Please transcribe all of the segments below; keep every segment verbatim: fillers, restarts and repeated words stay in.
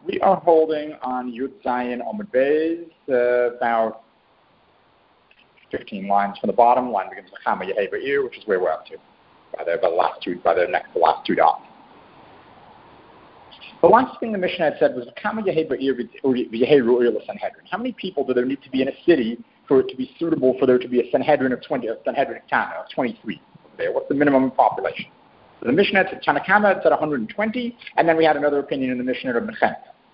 We are holding on Yud Zayin Amud Beis, uh, about fifteen lines from the bottom. Line begins with Chama Yehi Ba'ir, which is where we're up to, by the, by the last two, by the next, the last two dots. The last thing the Mishnah had said was Chama Yehi Ba'ir V'Yehi Ru'ir L'Sanhedrin. How many people do there need to be in a city for it to be suitable for there to be a Sanhedrin of twenty, a Sanhedrin Tana of twenty-three there? What's the minimum population? So the Mishnah had said, Tanakama had said one hundred twenty, and then we had another opinion in the Mishnah of Nechemia,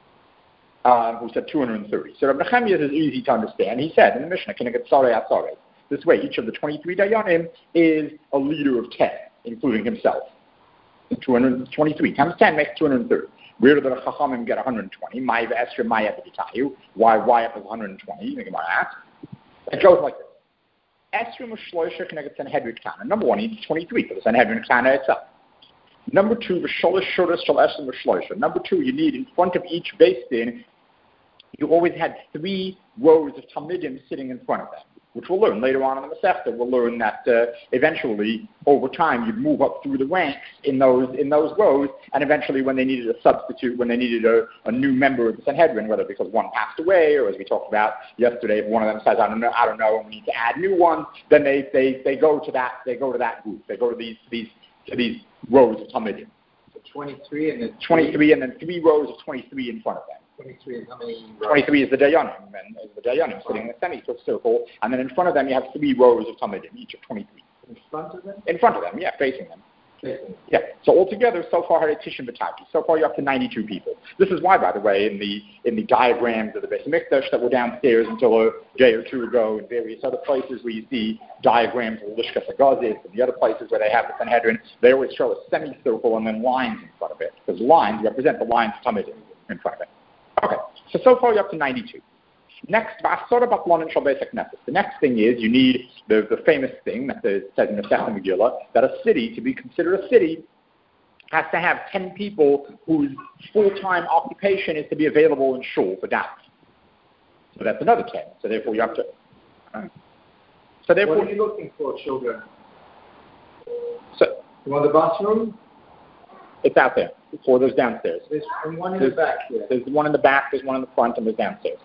uh, who said two hundred thirty. So Rabbi Nechemia is easy to understand. He said in the Mishnah, Kineged Sarei Asarei. This way, each of the twenty-three Dayanim is a leader of ten, including himself. And two hundred twenty-three times ten makes two hundred thirty. Where did the Chachamim get one hundred twenty? Ma'av Esra Ma'av B'Tayu. Why why up is one hundred twenty? You think about that. It goes like this. Esra M'Shloisha Kineged Sanhedrin Tana. Number one, he needs twenty-three for the Sanhedrin Tana itself. Number two, V'Sholish Shuras Shal Esra M'Shloisha. Number two, you need in front of each Beis Din, you always had three rows of Talmidim sitting in front of them, which we'll learn later on in the Masechta. We'll learn that uh, eventually, over time, you'd move up through the ranks in those in those rows, and eventually, when they needed a substitute, when they needed a, a new member of the Sanhedrin, whether because one passed away or, as we talked about yesterday, if one of them says, "I don't know, I don't know," and we need to add new ones, then they, they, they go to that they go to that group. They go to these these to these rows of Talmidim. So twenty-three and then twenty-three, and then three rows of twenty-three in front of them. twenty-three is how many rows? twenty-three is the Dayanim, and is the Dayanim sitting in a semicircle, and then in front of them you have three rows of Talmidim, each of twenty-three. In front of them? In front of them, yeah, facing them. Facing them. Yeah. So altogether, so far, Tishin B'Taki. So far, you're up to ninety-two people. This is why, by the way, in the in the diagrams of the Beis Mikdash that were downstairs until a day or two ago, in various other places where you see diagrams of Lishkas Hagazis and the other places where they have the Sanhedrin, they always show a semicircle and then lines in front of it, because lines represent the lines of Talmidim in front of it. Okay, so so far you're up to ninety-two. Next, the next thing is you need the, the famous thing that it says in the Masechta Megillah, that a city, to be considered a city, has to have ten people whose full-time occupation is to be available in shul for daf. So that's another ten. So therefore you have to... Right. So therefore, what are you looking for, children? So, you want the bathroom? It's out there. Or there's downstairs. There's one in there's, the back here. There's one in the back, there's one in the front, and there's downstairs.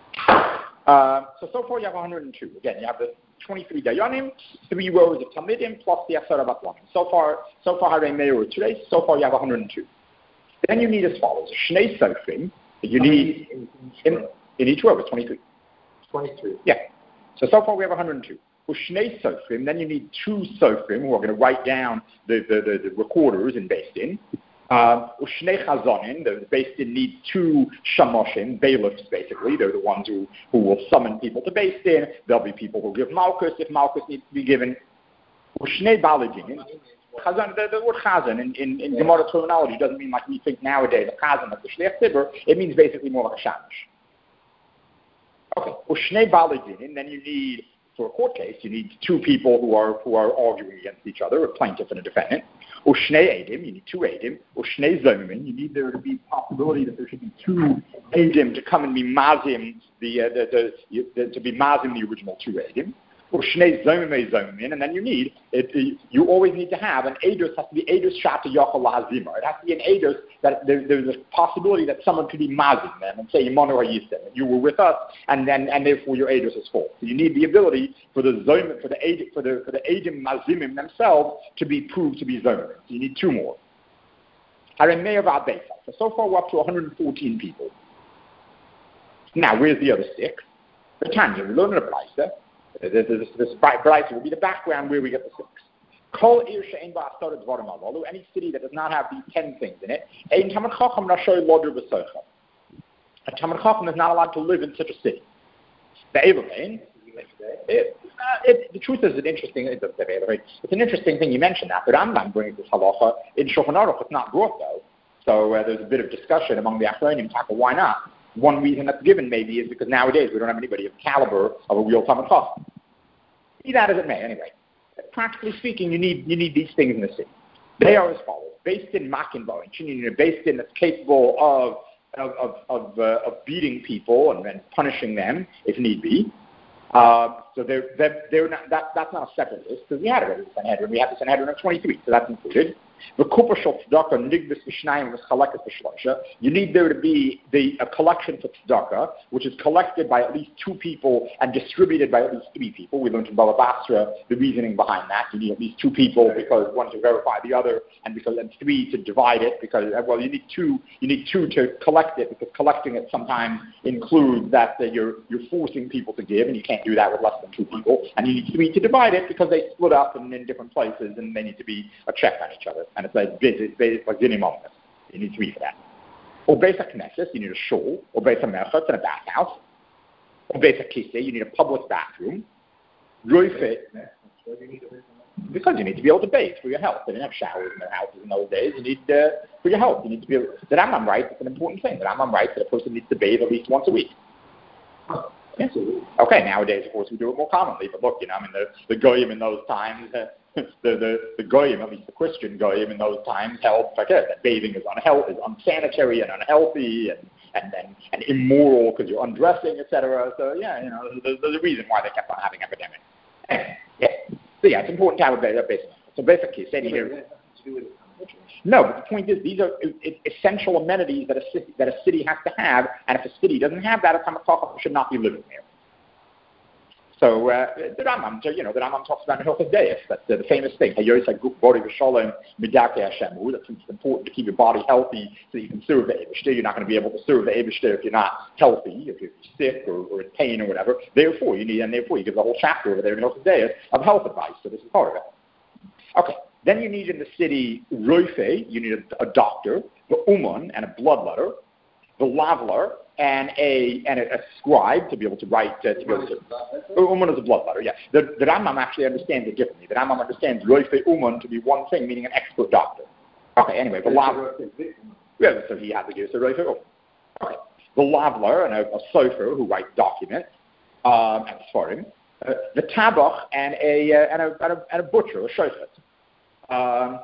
Uh, so, so far you have one hundred two. Again, you have the twenty-three Dayanim, three rows of Talmidim, plus the Asara Batlanim. So far, so far, Harei Meir today, so far you have one hundred two. Then you need as follows. Shnei Sofrim, you need, in, in, in each row is twenty-three. twenty-three. Yeah. So, so far we have one hundred two. Shnei Sofrim, then you need two Sofrim who are going to write down the, the, the, the recorders in Beis Din. Ushnei Chazonin, the Beis Din needs two Shamoshim, bailiffs basically. They're the ones who, who will summon people to Beis Din. There'll be people who give Malchus if Malchus needs to be given. Ushnei Baladin, Chazan, the, the word Chazan in, in, in Gemara terminology doesn't mean like we think nowadays, a Chazan like the Shliach Tzibur. It means basically more like a Shamash. Okay, Ushnei Baladin, and then you need, for a court case, you need two people who are who are arguing against each other, a plaintiff and a defendant. Ushnei Edim, you need two Edim. Ushnei Zomin, you need there to be possibility that there should be two Edim to come and be mazim, the, uh, the, the, the to be mazim the original two Edim. Ushnei Zomin Zomin, and then you need, it, you always need to have, an Eidos has to be Eidos Shata Yochel Lahazima. It has to be an Eidos that there, there's a possibility that someone could be mazim them and say, Yimonu HaYisem, you were with us, and then and therefore your Eidos is full. So you need the ability for the Zomin, for the Eidim, for the for the Eidim Mazimim themselves to be proved to be Zomin. So you need two more. So so far we're up to one hundred fourteen people. Now where's the other six? The Tanya, we learned in a Braisa. This, this, this Braisa will be the background where we get the six. Kol ir she'en ba'asar dvarim halalu, any city that does not have these ten things in it, ein Talmid Chacham rashoy loder b'soicha. A Talmid Chacham is not allowed to live in such a city. The Evamein, it, uh, it, the truth is an interesting, it's, it's an interesting thing you mentioned that, but Rambam brings this halacha in Shulchan Aruch. It's not brought though, so uh, there's a bit of discussion among the Achronim. Why not? One reason that's given maybe is because nowadays we don't have anybody of the caliber of a real Talmid Chacham. Be that as it may, anyway. Practically speaking, you need you need these things in the city. They are as follows: based in Makinbo, and you need a based in that's capable of of of of, uh, of beating people and then punishing them if need be. Uh, so they're they're, they're not, that that's not a separate list because we had already the Sanhedrin. We have the Sanhedrin of twenty-three, so that's included. You need there to be the, a collection for tzedakah, which is collected by at least two people and distributed by at least three people. We learned in Baba Basra the reasoning behind that. You need at least two people because one to verify the other, and because and three to divide it. Because well, you need two. You need two to collect it, because collecting it sometimes includes that uh, you're you're forcing people to give, and you can't do that with less than two people. And you need three to divide it because they split up in, in different places, and they need to be a check on each other. And it's like it's like dinim omnus. You need three for that. Or Beis HaKnesses, you need a shul. Or Beis HaMerchatz, and a bathhouse. Or Beis HaKisei, you need a public bathroom. Roife, because you need to be able to bathe for your health. They didn't have showers in their houses in those days. You need uh, for your health. You need to be able. The Rambam writes, it's an important thing. The Rambam writes that a person needs to bathe at least once a week. Yeah. Okay, nowadays, of course, we do it more commonly. But look, you know, I mean, the, the goyim in those times, uh, the, the, the goyim, at least the Christian goyim in those times, held like that, that bathing is, unhealthy, is unsanitary and unhealthy and and and, and immoral because you're undressing, et cetera. So, yeah, you know, there's, there's a reason why they kept on having epidemics. Anyway, yeah. So, yeah, it's important to have a bathing. So, basically, say here. No, but the point is, these are essential amenities that a city, that a city has to have, and if a city doesn't have that, a Talmid Chacham should not be living there. So uh, the Rambam, you know, the Rambam talks about Hilchos Deis. That's uh, the famous thing. That's it's important to keep your body healthy so you can serve the Eibishter. You're not going to be able to serve the Eibishter if you're not healthy, if you're sick or, or in pain or whatever. Therefore, you need, and therefore, you give the whole chapter over there in Hilchos Deis of health advice. So this is part of it. Okay. Then you need in the city Roife, you need a, a doctor, the Uman, and a bloodletter, the Lavler, and a and a, a scribe to be able to write. Uh, to be able to, Uman is a bloodletter, yeah. The, the Rambam actually understands it differently. The Rambam understands Roife Uman to be one thing, meaning an expert doctor. Okay, anyway, the Lavler. Yeah, so he had to give us a Roife Uman. Okay. The Lavler and a, a Sofer who writes documents, um, and Sfarim. Uh, the Tabach and a, uh, and, a, and, a, and a butcher, a Shochet. Um,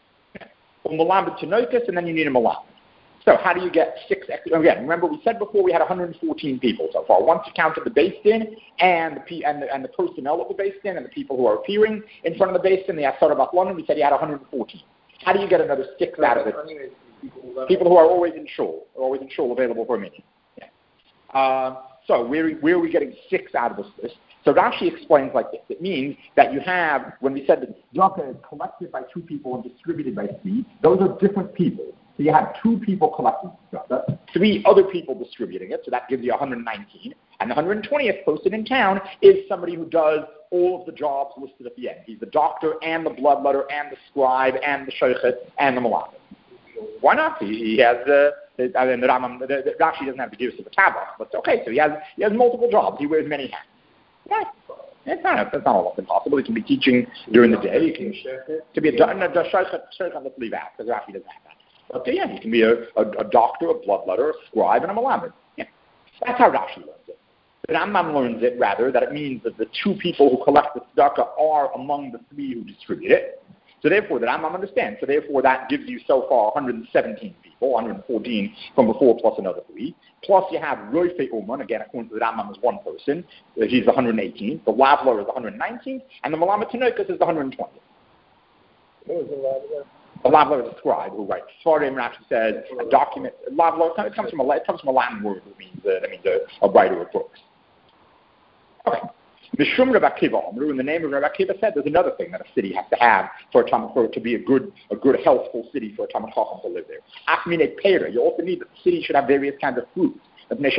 and then you need a malam. So how do you get six extra? Again, remember we said before we had one hundred fourteen people so far. Once you counted the Beis Din and the and the, and the personnel of the Beis Din and the people who are appearing in front of the Beis Din, the Asar Bat London, we said you had one hundred fourteen. How do you get another six out of it? People who are always in shul, always in shul, available for a meeting. Yeah. Uh, so where where are we getting six out of this list? So Rashi explains like this. It means that you have, when we said that tzedakah is collected by two people and distributed by three, those are different people. So you have two people collecting tzedakah, three other people distributing it, so that gives you one hundred nineteen. And the one hundred twentieth person in town is somebody who does all of the jobs listed at the end. He's the doctor and the bloodletter and the scribe and the shochet and the malachim. Why not? He, he has the, uh, I mean, the Rambam, the, the, Rashi doesn't have to give us the tabach, but okay, so he has, he has multiple jobs. He wears many hats. Yeah, it's not, it's not all impossible. He can be teaching during the day. He can to be a shochet on the leave out because Rashi doesn't have that. But yeah, he can be a, a, a doctor, a bloodletter, a scribe, and a malamed. Yeah, that's how Rashi learns it. The Rambam learns it rather that it means that the two people who collect the tzedakah are among the three who distribute it. So therefore, the Rambam understands. So therefore, that gives you so far one hundred seventeen people, one hundred fourteen from before plus another three. Plus you have Roife Uman, again, according to the Rambam, is one person. He's the one hundred eighteenth. The Lavler is the one hundred nineteenth. And the Malamed Tanoikas is the one hundred twentieth. What was the Lavler? A Lavler is a scribe who writes. Svarim Rashi says a document. Lavler, it comes from a, it comes from a Latin word that means, uh, that means a, a writer of books. Okay. Mishum Rabbi Akiva, in the name of Rabbi Akiva said, there's another thing that a city has to have for a Talmid, for it to be a good, a good, healthful city for a Talmid Chacham to live there. Achminei Peira, you also need that the city should have various kinds of fruits. Because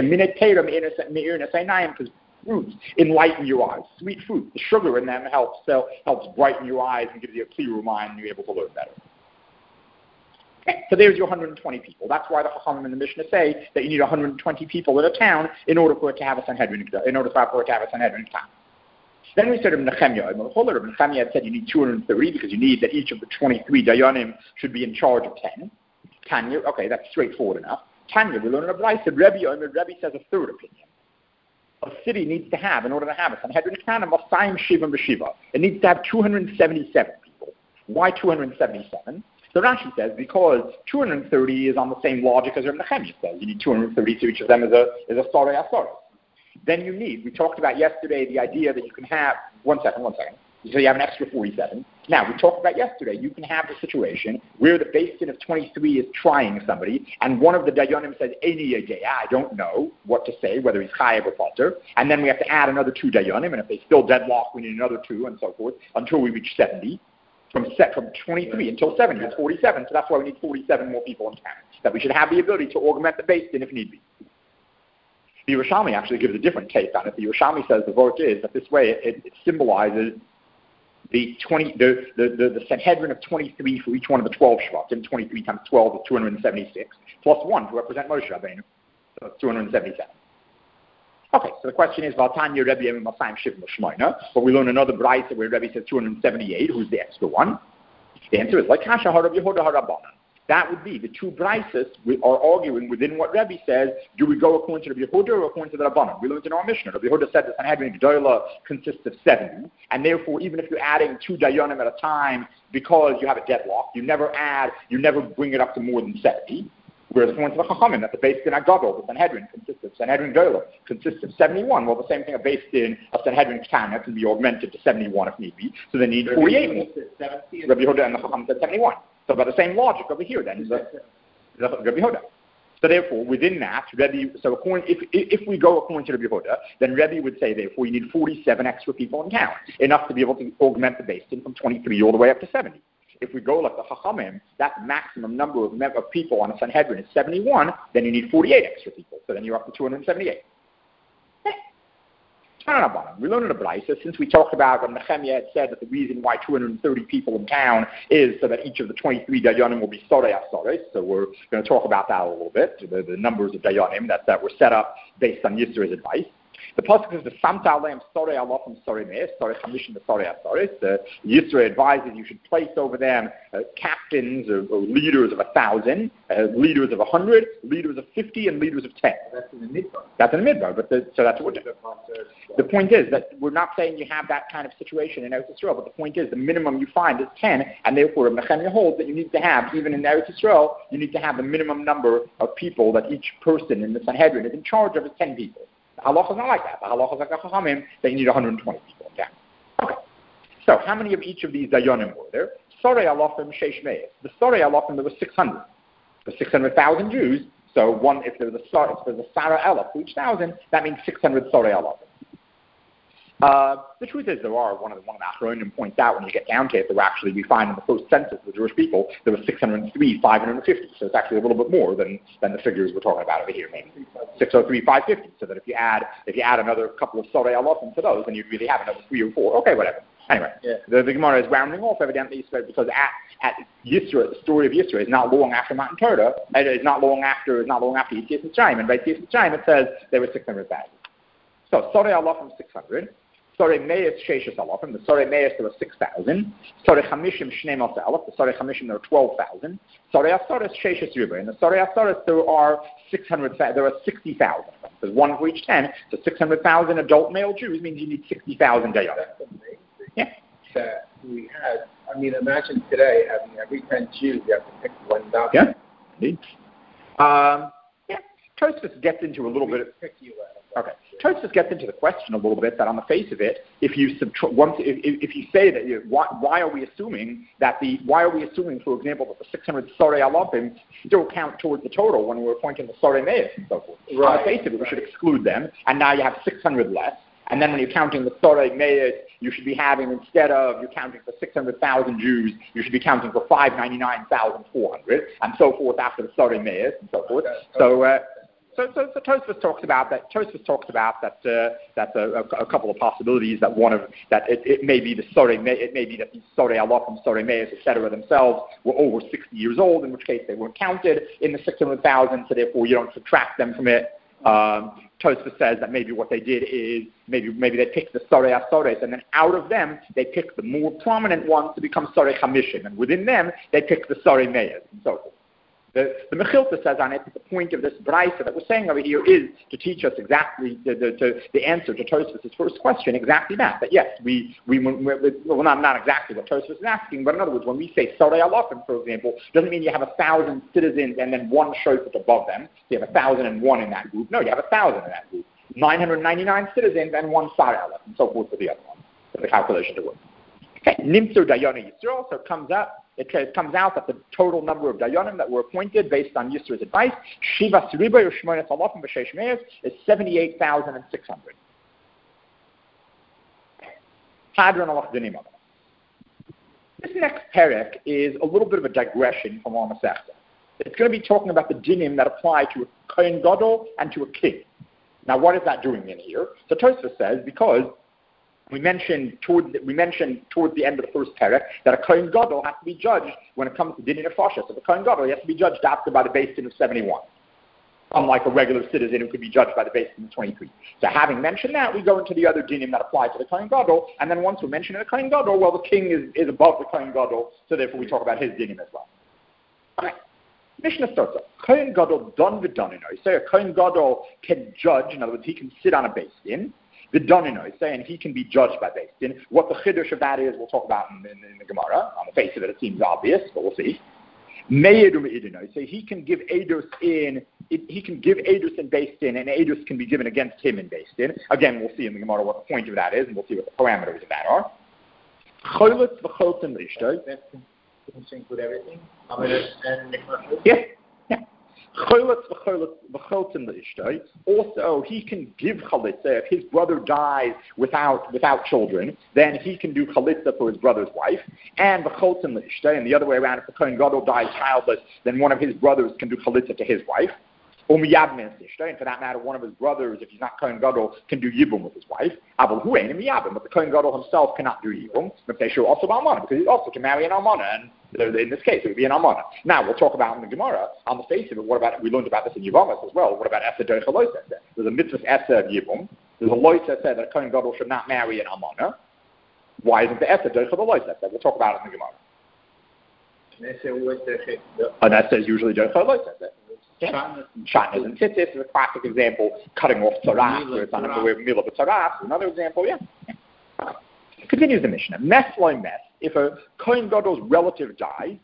fruits enlighten your eyes. Sweet fruit, the sugar in them helps so, helps brighten your eyes and gives you a clearer mind, and you're able to learn better. Okay, so there's your one hundred twenty people. That's why the Chachamim in the Mishnah say that you need one hundred twenty people in a town in order for it to have a Sanhedrin, in order for it to have a Sanhedrin town. Then we said Ibn Nechemia. Ibn Nechemia had said you need two hundred thirty because you need that each of the twenty-three Dayanim should be in charge of ten. Tanya, okay, that's straightforward enough. Tanya, we learn in a Brisa. Rebbe, Rebbe says a third opinion. A city needs to have, in order to have a Sanhedrin town, Masayim Shiva B'Shiva. It needs to have two hundred seventy-seven people. Why two hundred seventy-seven? So Rashi says because two hundred thirty is on the same logic as Ibn Nechemia says. You need two hundred thirty, so each of them is a is a Sarei Asaros. Then you need, we talked about yesterday the idea that you can have, one second, one second. So you have an extra forty-seven. Now, we talked about yesterday, you can have the situation where the Beis Din of twenty-three is trying somebody, and one of the Dayanim says, Eini Yodea, I don't know what to say, whether he's Chayav or Potter, and then we have to add another two Dayanim, and if they still deadlock, we need another two, and so forth, until we reach seventy. From set from twenty-three until seventy, it's forty-seven, so that's why we need forty-seven more people in town. That we should have the ability to augment the Beis Din if need be. The Yerushalmi actually gives a different take on it. The Yerushalmi says the vote is that this way it, it symbolizes the twenty the, the, the, the Sanhedrin of twenty-three for each one of the twelve Shvatim. twenty-three times twelve is two hundred seventy-six, plus one to represent Moshe Rabbeinu, so it's two hundred seventy-seven. Okay, so the question is, Valtanya Rebbe Yemim Masayim Shiv Mashmoina, but we learn another brayta where Rebbe says two hundred seventy-eight, who's the extra one? The answer is, like Kasha Harab Yehuda Harabanan. That would be the two braytas we are arguing within what Rebbe says. Do we go according to Rabbi Yehuda or according to the Rabbanan? We learned in our Mishnah. Rabbi Yehuda said that Sanhedrin Gdola consists of seventy, and therefore, even if you're adding two dayanim at a time because you have a deadlock, you never add, you never bring it up to more than seventy. Whereas according to the Chachamim, that the Beis Din Agadol, the Sanhedrin consists of Sanhedrin Gdola consists of seventy-one. Well, the same thing, a Beis Din of Sanhedrin Ketana can be augmented to seventy-one if need be. So they need forty-eight more. Rabbi Yehuda and the Chachamim said seventy-one. So by the same logic over here, then, is the, the Rabbi Yehuda. So therefore, within that, Rebbe, so according, if, if we go according to Rabbi Yehuda, then Rebbe would say, therefore, you need forty-seven extra people in town, enough to be able to augment the Beis Din from twenty-three all the way up to seventy. If we go like the Chachamim, that maximum number of, of people on a Sanhedrin is seventy-one, then you need forty-eight extra people. So then you're up to two hundred seventy-eight. We learned in the Brayta, since we talked about when Nehemiah had said that the reason why two hundred thirty people in town is so that each of the twenty-three Dayanim will be Sorei Asorei. So we're going to talk about that a little bit, the, the numbers of Dayanim that, that were set up based on Yisro's advice. The pasuk is the Samta Aleim Sorei Alofim Sorei Meis, Sorei Chamishim Sorei Asorei. The Yisro advises you should place over them uh, captains or, or leaders of a thousand, uh, leaders of a hundred, leaders of fifty, and leaders of ten. That's in the midbar. That's in the midbar, but the, so that's what we're doing. The point is that we're not saying you have that kind of situation in Eretz Yisrael, but the point is the minimum you find is ten, and therefore Nehemiah holds that you need to have, even in Eretz Yisrael, you need to have the minimum number of people that each person in the Sanhedrin is in charge of is ten people. The halacha is not like that. The halacha is like a Chachamim that you need one hundred twenty people in town. Okay. So how many of each of these Dayanim were there? Sorei Alofim Sheish Meis. The Sorei Alofim, there was six hundred. The six hundred thousand Jews. So one, if there was a Sar, if there was a Sarah Elef for each thousand, that means six hundred Sorei Alofim. Uh, the truth is, there are, one of the, one of the Achronim points out when you get down to it, there were actually, we find in the first census of the Jewish people, there were six hundred three, five hundred fifty. So it's actually a little bit more than, than the figures we're talking about over here, maybe. six hundred three, five hundred fifty. So that if you add, if you add another couple of Sorei Alofim to those, then you'd really have another three or four. Okay, whatever. Anyway, yeah. the, the Gemara is rounding off, evidently, because at, at Yisro, the story of Yisro is not long after Matan Torah. It is not long after, it's not long after Yitzias Mitzrayim. And by Yitzias Mitzrayim, it says there were six hundred thousand. So Sorei Alofim, six hundred. Sorei Meis Sheishes Alofim. The Sorei Meis there were six thousand. Sorei Chamishim Shnei Mos Alef. The Sorei Chamishim there were twelve thousand. Sorei Asoris Sheishes Ribah. In the Sorei Asoris there are six hundred. There are sixty thousand. There's one for each ten. So six hundred thousand adult male Jews means you need sixty thousand dayanim. That's amazing. Yeah. That we had. I mean, imagine today having every ten Jews you have to pick one doctor. Yeah. Indeed. Um, yeah. Tosfos gets into a little bit. Of, pick you out. Okay. Tosfos gets into the question a little bit that on the face of it, if you subtra- once, if, if you say that, you, why, why are we assuming that the, why are we assuming, for example, that the six hundred Sorei Alofim still count towards the total when we're appointing the Sorei Meis and so forth? Right. On the face of it, we should exclude them, and now you have six hundred less. And then when you're counting the Sorei Meis, you should be having, instead of you're counting for six hundred thousand Jews, you should be counting for five hundred ninety-nine thousand four hundred, and so forth after the Sorei Meis and so forth. So, uh, So, so, so Tosfos talks about that. Tosfos talks about that. Uh, that's a, a, a couple of possibilities. That one of that it, it may be the Sorei, it may be that the Sorei Alofim, Sorei Meis, et cetera themselves were over sixty years old, in which case they weren't counted in the six hundred thousand. So therefore, you don't subtract them from it. Um, Tosfos says that maybe what they did is maybe maybe they picked the Sorei Asores, and then out of them they picked the more prominent ones to become Sorei Chamishim, and within them they picked the Sorei Meis, and so forth. The, the Mechilta says on it that the point of this brayta that we're saying over here is to teach us exactly the, the, to, the answer to Tosfos' first question, exactly that. That yes, we, we, we well, not, not exactly what Tosfos is asking, but in other words, when we say Sorei Alofim, for example, doesn't mean you have a thousand citizens and then one shofet above them. So you have a thousand and one in that group. No, you have a thousand in that group. nine hundred ninety-nine citizens and one Sorei Alofim, and so forth for the other one, for the calculation to work. Okay, Nimtzer Dayana Yisrael, so it comes up, it, it comes out that the total number of Dayanim that were appointed based on Yisrael's advice, Shiva Sriba Yishmoyet Alofim B'Sheish Meir, is seventy-eight thousand six hundred. Hadron Alach Dinim. This next perek is a little bit of a digression from our Masechta. It's going to be talking about the dinim that apply to a Kohen Gadol and to a king. Now, what is that doing in here? So Tosfos says, because we mentioned toward we mentioned towards the end of the first perek that a Kohen Gadol has to be judged when it comes to Dinei Nefashos. So the Kohen Gadol, he has to be judged after by the Beis Din of seventy-one, unlike a regular citizen who could be judged by the Beis Din of twenty-three. So having mentioned that, we go into the other dinim that apply to the Kohen Gadol, and then once we mention the Kohen Gadol, well, the king is, is above the Kohen Gadol, so therefore we talk about his dinim as well. Okay. Mishnah starts off. Kohen Gadol don v'donino. So a Kohen Gadol can judge, in other words, he can sit on a Beis Din. V'donino, saying he can be judged by Beis Din. What the chiddush of that is, we'll talk about in, in, in the Gemara. On the face of it, it seems obvious, but we'll see. Me'edu me'idino, so he can give edus in. He can give edus in Beis Din, and edus can be given against him in Beis Din. Again, we'll see in the Gemara what the point of that is, and we'll see what the parameters of that are. Choletz v'choltem rishtoi. Can you include everything? And yeah. Yeah. Also, he can give chalitza if his brother dies without without children. Then he can do chalitza for his brother's wife, and and the other way around. If the Kohen Gadol dies childless, then one of his brothers can do chalitza to his wife. And for that matter, one of his brothers, if he's not Kohen Gadol, can do yibum with his wife. But the Kohen Gadol himself cannot do yibum. But they show also almana, because he also can marry an almana, and in this case, it would be an almana. Now, we'll talk about in the Gemara, on the face of it, what about, we learned about this in Yevamos as well, what about Esa Derech HaLoisa? There's a mitzvah Esa of yibum. There's a loisa said that a Kohen Gadol should not marry an almana. Why isn't the Esa Derech HaLoisa? We'll talk about it in the Gemara. And that says usually Derech HaLoisa. Shatnas and tzitzis is a classic example. Cutting off tzaraf, where it's on the way of milah b'tzaraf. Another example, yeah. Continues the Mishnah. Mes loy mes. If a Kohen Gadol's relative dies,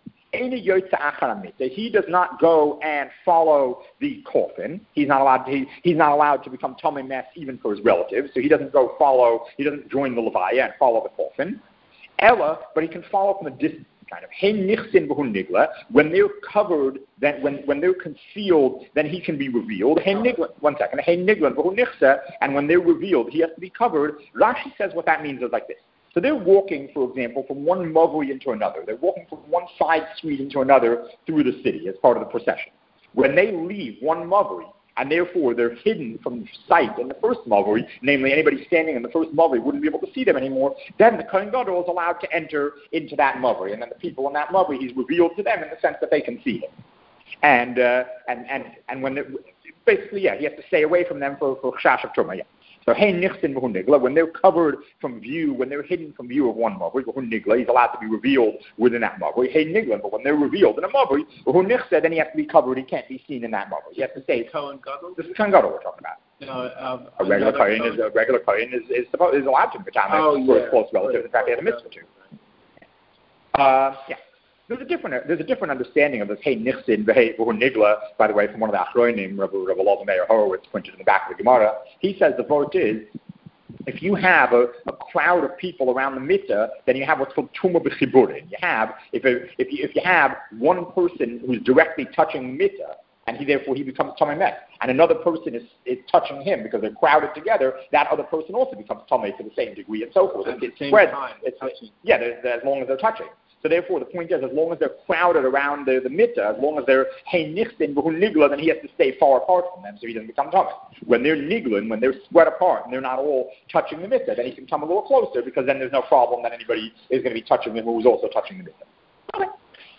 he does not go and follow the coffin. He's not allowed to. He, he's not allowed to become tamei mes even for his relatives. So he doesn't go follow. He doesn't join the levaya and follow the coffin. Ella, but he can follow from a distance. Kind of when they're covered, then when, when they're concealed, then he can be revealed. One second. And when they're revealed, he has to be covered. Rashi says what that means is like this. So they're walking, for example, from one mavui into another. They're walking from one side street into another through the city as part of the procession. When they leave one mavui, and therefore they're hidden from sight in the first mavui, namely anybody standing in the first mavui wouldn't be able to see them anymore, then the Kohen Gadol is allowed to enter into that mavui, and then the people in that mavui, he's revealed to them in the sense that they can see him. And uh, and and and when basically, yeah, he has to stay away from them for for chash of truma. Yeah. So hey nichsin v'hu nigla, when they're covered from view, when they're hidden from view of one mavui, v'hu nigla, he's allowed to be revealed within that mavui. Hey nigla, but when they're revealed in a mavui, v'hu nichsa, then he has to be covered. He can't be seen in that mavui. He has to stay. Kohen Gadol. This is Kohen Gadol we're talking about. No, um, a regular Kohen is a regular Kohen is is, supposed, is allowed to be oh, for yeah. his close relatives. In fact, they have a mitzvah to. Uh, yeah. There's a different there's a different understanding of this hey nichsin v'hei v'hu nigla. By the way, from one of the achronim, Rabbi Rabbi Elazar Meir Horowitz, printed in the back of the Gemara. He says the vote is, if you have a, a crowd of people around the mitzvah, then you have what's called tumah b'chiburin. You have if a, if you if you have one person who's directly touching the mitzvah, and he therefore he becomes tamei mes, and another person is, is touching him because they're crowded together, that other person also becomes tamei to the same degree and so forth. At it the same spreads. time, it's, touching. Yeah, as long as they're touching. So therefore, the point is, as long as they're crowded around the, the mitzvah, as long as they're hey nichsin v'hu nigla, then he has to stay far apart from them so he doesn't become tamei. When they're niglin, when they're spread apart and they're not all touching the mitzvah, then he can come a little closer because then there's no problem that anybody is going to be touching him who's also touching the mitzvah. Okay.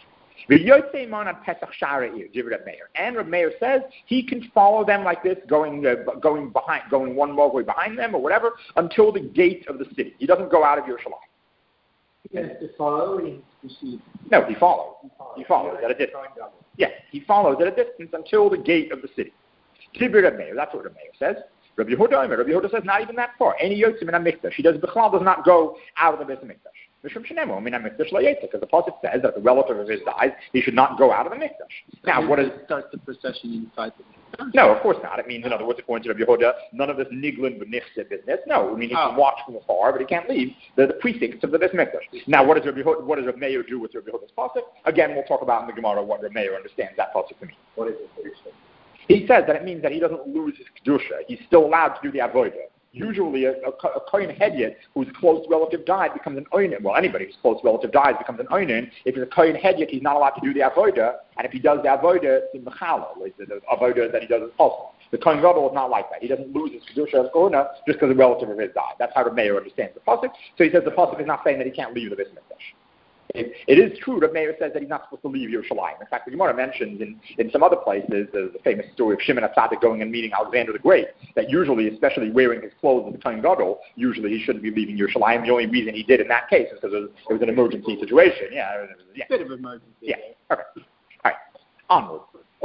And Reb Meir says he can follow them like this, going uh, going behind, going one mavui behind them or whatever, until the gate of the city. He doesn't go out of Yerushalayim. He has to follow or he has to see? No, he follows. He follows, he follows at a distance. Yeah, he follows at a distance until the gate of the city. Tibir Reb Meir, that's what Reb Meir says. Rabbi Yehuda, Rabbi Yehuda says not even that far. Any yotzim in a mikdash. He does Bechlal does not go out of the Beis Hamikdash. Mishum shenemo min hamikdash layetza, because the pasuk says that if a relative of his dies, he should not go out of the mikdash. Now, what is starts the procession inside the mikdash? No, of course not. It means, in other words, according to Rabbi Yehuda, none of this niglin v'nichse business. No, I mean, he can watch from afar, but he can't leave the, the precincts of the Beis Mikdash. Now, what does Rabbi Yehuda, what does Rabbi Meir do with Rabbi Yehuda's pasuk? Again, we'll talk about in the Gemara what Rabbi Meir understands that pasuk to mean. What is it? He says that it means that he doesn't lose his kedusha. He's still allowed to do the avodah. Usually, a, a, a kohen hedyot whose close relative died becomes an oinen. Well, anybody whose close relative dies becomes an oinen. If it's a kohen hedyot, he's not allowed to do the avodah, and if he does the avodah, it's in mechala, like the, the avodah that he does is possible. The kohen gadol is not like that. He doesn't lose his kedusha as kohuna just because a relative of his died. That's how the mayor understands the pasuk. So he says the pasuk is not saying that he can't leave the Beis Mikdash. It, it is true that Meir says that he's not supposed to leave Yerushalayim. In fact, the Gemara mentions in, in some other places, there's the famous story of Shimon HaTzadik going and meeting Alexander the Great, that usually, especially wearing his clothes as a Kohen Gadol, usually he shouldn't be leaving Yerushalayim. The only reason he did in that case is because it was, it was an emergency situation. Yeah, it was, yeah. A bit of emergency. Yeah, okay. All right, onward.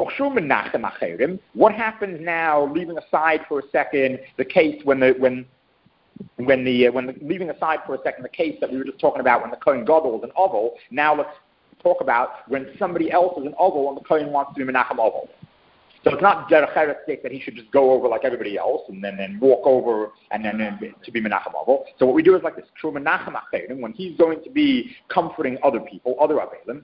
What happens now, leaving aside for a second the case when the when When the uh, when the, leaving aside for a second the case that we were just talking about when the Kohen Gadol is an oval, now let's talk about when somebody else is an oval and the Kohen wants to be Menachem oval. So it's not Derech Eretz state that he should just go over like everybody else and then, then walk over and then uh, to be Menachem oval. So what we do is like this: True Menachem Acherim, when he's going to be comforting other people, other Avelim.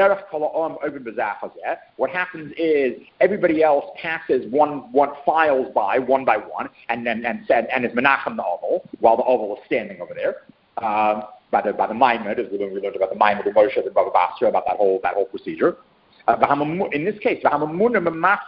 What happens is everybody else passes one, one files by one by one, and then and said and is menachem the oval while the oval is standing over there um, by the by the Maimon, as we learned, we learned about the Maimon, the Moshe, the Baba Basra, about that whole that whole procedure. Uh, in this case, the mamuna,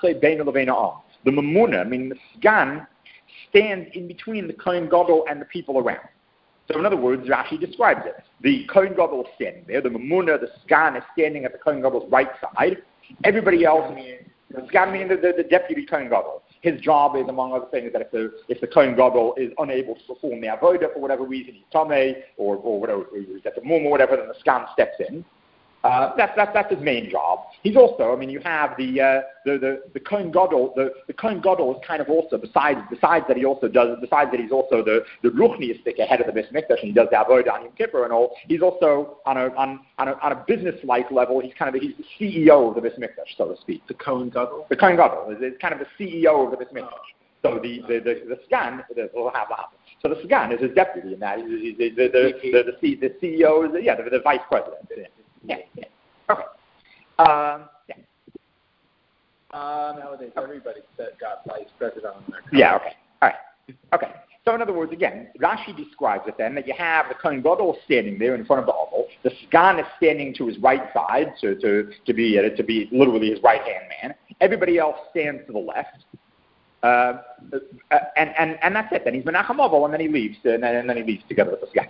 I mean the sgan, stands in between the Kohen Gadol and the people around. So in other words, Rashi describes it. The Kohen Gadol is standing there. The Mamuna, the Sgan, is standing at the Kohen Gadol's right side. Everybody else, the Sgan meaning the, the, the deputy Kohen Gadol. His job is, among other things, that if the if the Kohen Gadol is unable to perform the Avodah for whatever reason, he's Tomei, or, or whatever, or he's at the Mum or whatever, then the Sgan steps in. Uh, that's that, that's his main job. He's also, I mean, you have the uh, the the the Kohen Gadol. The the Kohen Gadol is kind of also besides besides that he also does besides that he's also the the Ruchniistic ahead of the Beis Mikdash, and he does the Avodah on Yom Kippur and all. He's also on a on on a, on a business-like level. He's kind of he's the C E O of the Beis Mikdash, so to speak. The Kohen Gadol. The Kohen Gadol is, is kind of the C E O of the Beis Mikdash. So the the the, the Sgan will have that. So the Sgan is his deputy in that. He's, he's, the, the, the, the, the, the C E O is the, yeah the, the vice president. Yeah. Yeah. yeah. Okay. Um, yeah. Uh, nowadays, everybody's got vice president on their cover. Yeah, okay. All right. Okay. So in other words, again, Rashi describes it then that you have the Kohen Gadol standing there in front of the oval. The Sgan is standing to his right side, to, to, to, be, uh, to be literally his right-hand man. Everybody else stands to the left. Uh, uh, and, and, and that's it. Then he's Menachem oval, and then he leaves, and then, and then he leaves together with the Sgan.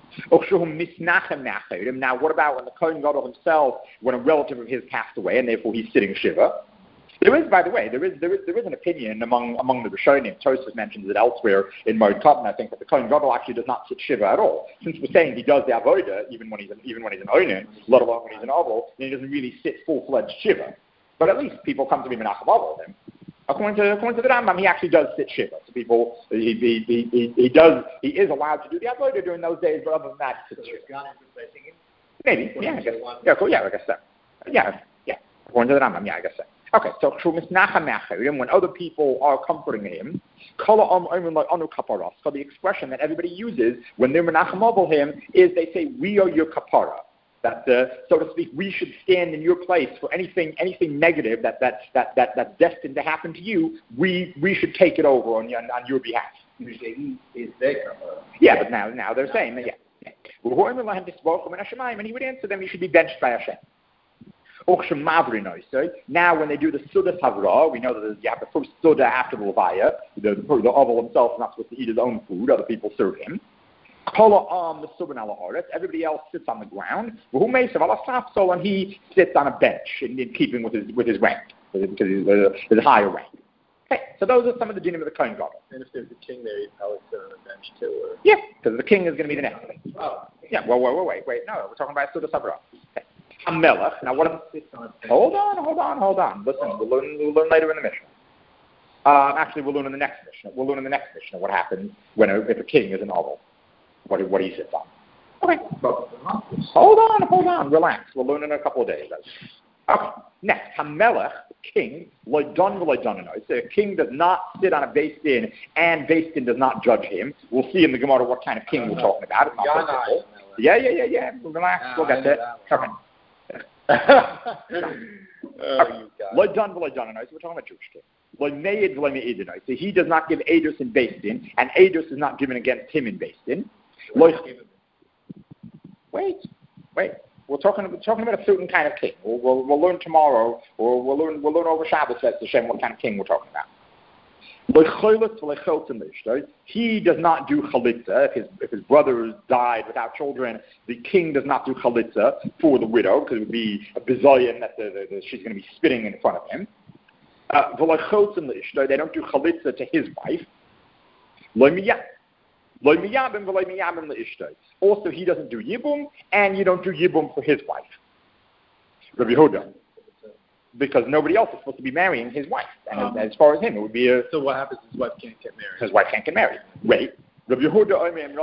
Now, what about when the Kohen Gadol himself, when a relative of his passed away, and therefore he's sitting Shiva? There is, by the way, there is there is there is an opinion among among the Rishonim. Tosfos mentions it elsewhere in Moed Katan, I think, that the Kohen Gadol actually does not sit Shiva at all. Since we're saying he does the Avodah even when he's an, even when he's an Oinen, let alone when he's an Oval, then he doesn't really sit full-fledged Shiva. But at least people come to be Menachem Oval with him. According to, according to the Rambam, he actually does sit Shiva. So people, he, he, he, he, he does, he is allowed to do the Avodah during those days, but other than that, he sits so Shiva. replacing him? Maybe, yeah, I guess. Yeah, cool, yeah, I guess so. Yeah, yeah. According to the Rambam, yeah, I guess so. Okay, so when other people are comforting him, so the expression that everybody uses when they're menachem oval him is they say, we are your kapara. That, uh, so to speak, we should stand in your place for anything anything negative that, that, that, that, that's destined to happen to you. We we should take it over on, on, on your behalf. You say he is their kapara. Yeah, but now now they're saying that, yeah. yeah. And he would answer them, you should be benched by Hashem. Now, when they do the Suda Havra, we know that you have the first Suda after the Levaya. The, the, the Oval himself is not supposed to eat his own food, other people serve him. Everybody else sits on the ground. And he sits on a bench in, in keeping with his with his rank, because he's a, his higher rank. Okay, so those are some of the dinim of the Kohen Gadol. And if there's a king there, he'd probably sit on a bench too. Or... Yeah, because the king is going to be the next thing. Oh. Yeah, well, wait, wait, wait, wait. No, we're talking about Suda Havra. Okay. Hamelech. Now, what? Hold on, hold on, hold on. Listen, we'll learn, we'll learn later in the Mishnah. Um, actually, we'll learn in the next Mishnah. We'll learn in the next Mishnah what happens when a, if a king is an oval. What, what he sits on. Okay. Hold on, hold on. Relax. We'll learn in a couple of days. Okay. Next, Hamelech, king, loydon v'loydonanoi. So a king does not sit on a Beis Din, and Beis Din does not judge him. We'll see in the Gemara what kind of king we're talking about. It's not so simple. Yeah, yeah, yeah, yeah. Relax. No, we'll get there. Okay. Loydon v'loydonanoi. So we're talking about Jewish king. Loymeid v'loymeidinoi. So he does not give Eidos in Beis Din, and Eidos is not given against him in Beis Din. Wait, wait. We're talking, we're talking about a certain kind of king. We'll, we'll, we'll learn tomorrow, or we'll learn, we'll learn over Shabbos, says Hashem, what kind of king we're talking about. He does not do chalitza. If his, if his brothers died without children, the king does not do chalitza for the widow, because it would be a bizayon that the, the, the, she's going to be spitting in front of him. Uh, they don't do chalitza to his wife. Also, he doesn't do yibum, and you don't do yibum for his wife, Rabbi Yehuda, because nobody else is supposed to be marrying his wife. And um, as far as him, it would be a... So what happens if his wife can't get married? His wife can't get married. Wait. Rabbi Yehuda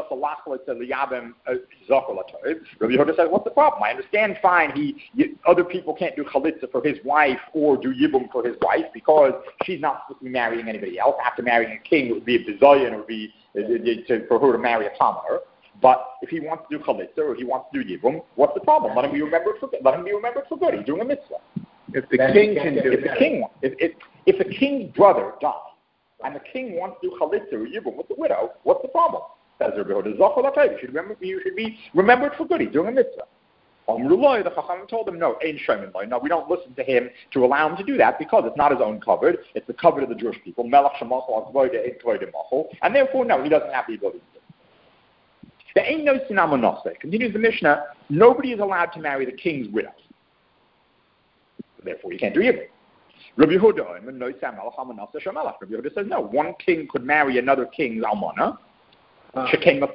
Rabbi Yehuda says, what's the problem? I understand fine, he, you, other people can't do chalitza for his wife or do yibum for his wife because she's not supposed to be marrying anybody else. After marrying a king, it would be a bizayon, it would be uh, to, for her to marry a commoner. But if he wants to do chalitza or he wants to do yibum, what's the problem? Let him be remembered for good. Let him be remembered for good. He's doing a mitzvah. If the king can do if the king if, if if the king's brother dies and the king wants to do chalitza or yibum with the widow, what's the problem? Says Rabbi Yehuda, you should remember. You should be remembered for good. He's doing a mitzvah. The Chacham told him, no, ain't shaymin loy. No, we don't listen to him to allow him to do that because it's not his own covered. It's the covered of the Jewish people. Melech shemachol avoda ain't kvoida machol, and therefore, no, he doesn't have the ability to do it. There ain't no sinam. Continues the Mishnah. Nobody is allowed to marry the king's widow. Therefore, you can't do yibum. Rabbi Yehuda, Rabbi Yehuda says no. One king could marry another king's almana. Because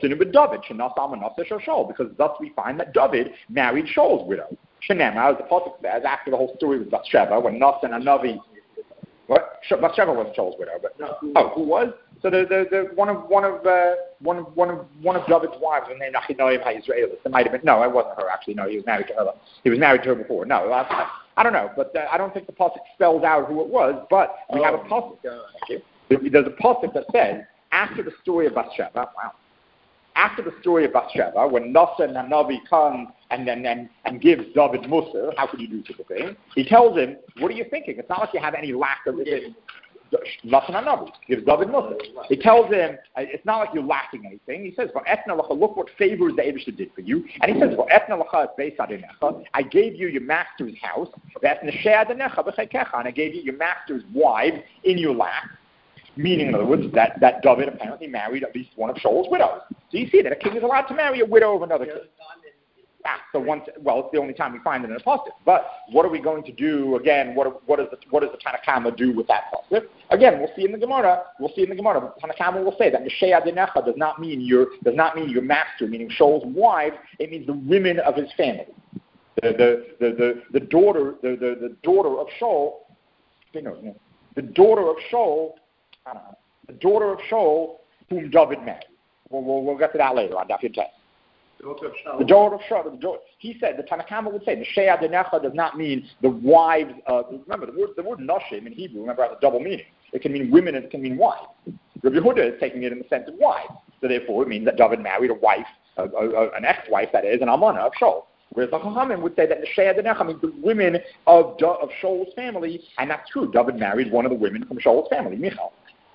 thus we find that David married Shaul's widow. Shenema, as the pasuk says, after the whole story with Bathsheba, when Nathan and Navi, what? Bathsheba wasn't Shaul's widow, but oh, who was? So the the, the one of one of uh, one of one of one of David's wives was named Achinoam HaYisraelis. It might have been no, it wasn't her actually. No, he was married to her. He was married to her before. No, I, I don't know, but uh, I don't think the pasuk spells out who it was. But we oh, have a pasuk. Thank you. There's a pasuk that says, after the story of Bathsheba, wow. After the story of Bathsheba, when Nathan and Navi come and and, and, and gives David Musar, how could you do such a thing? He tells him, what are you thinking? It's not like you have any lack of it. Nathan and Navi gives David Musar. He tells him, it's not like you're lacking anything. He says, look what favors the Eibishter did for you. And he says, I gave you your master's house, and I gave you your master's wives in your lap. Meaning, in other words, that, that David apparently married at least one of Shaul's widows. So you see that a king is allowed to marry a widow of another king. Ah, so once, well, it's the only time we find it in a pasuk. But what are we going to do again? What what is the what does the Tanna Kama do with that pasuk? Again, we'll see in the Gemara. We'll see in the Gemara. Tanna Kama will say that Neshei Adinecha does not mean your does not mean your master, meaning Shaul's wife. It means the women of his family. The the the the, the daughter the, the the daughter of Shaul. No, no, the daughter of Shaul. I don't know. The daughter of Shaul, whom David married. We'll, we'll, we'll get to that later on Daf Yud. The daughter of Shaul. The daughter, he said, the Tanna Kama would say, Neshei Adinecha does not mean the wives of, remember, the word, the word Nashim in Hebrew, remember, has a double meaning. It can mean women and it can mean wives. Rabbi Yehuda is taking it in the sense of wives. So therefore, it means that David married a wife, a, a, a, an ex-wife, that is, an Almana of Shaul. Whereas the Chachamim would say that Neshei Adinecha means the women of, of Shaul's family, and that's true. David married one of the women from Shaul's family, Michal.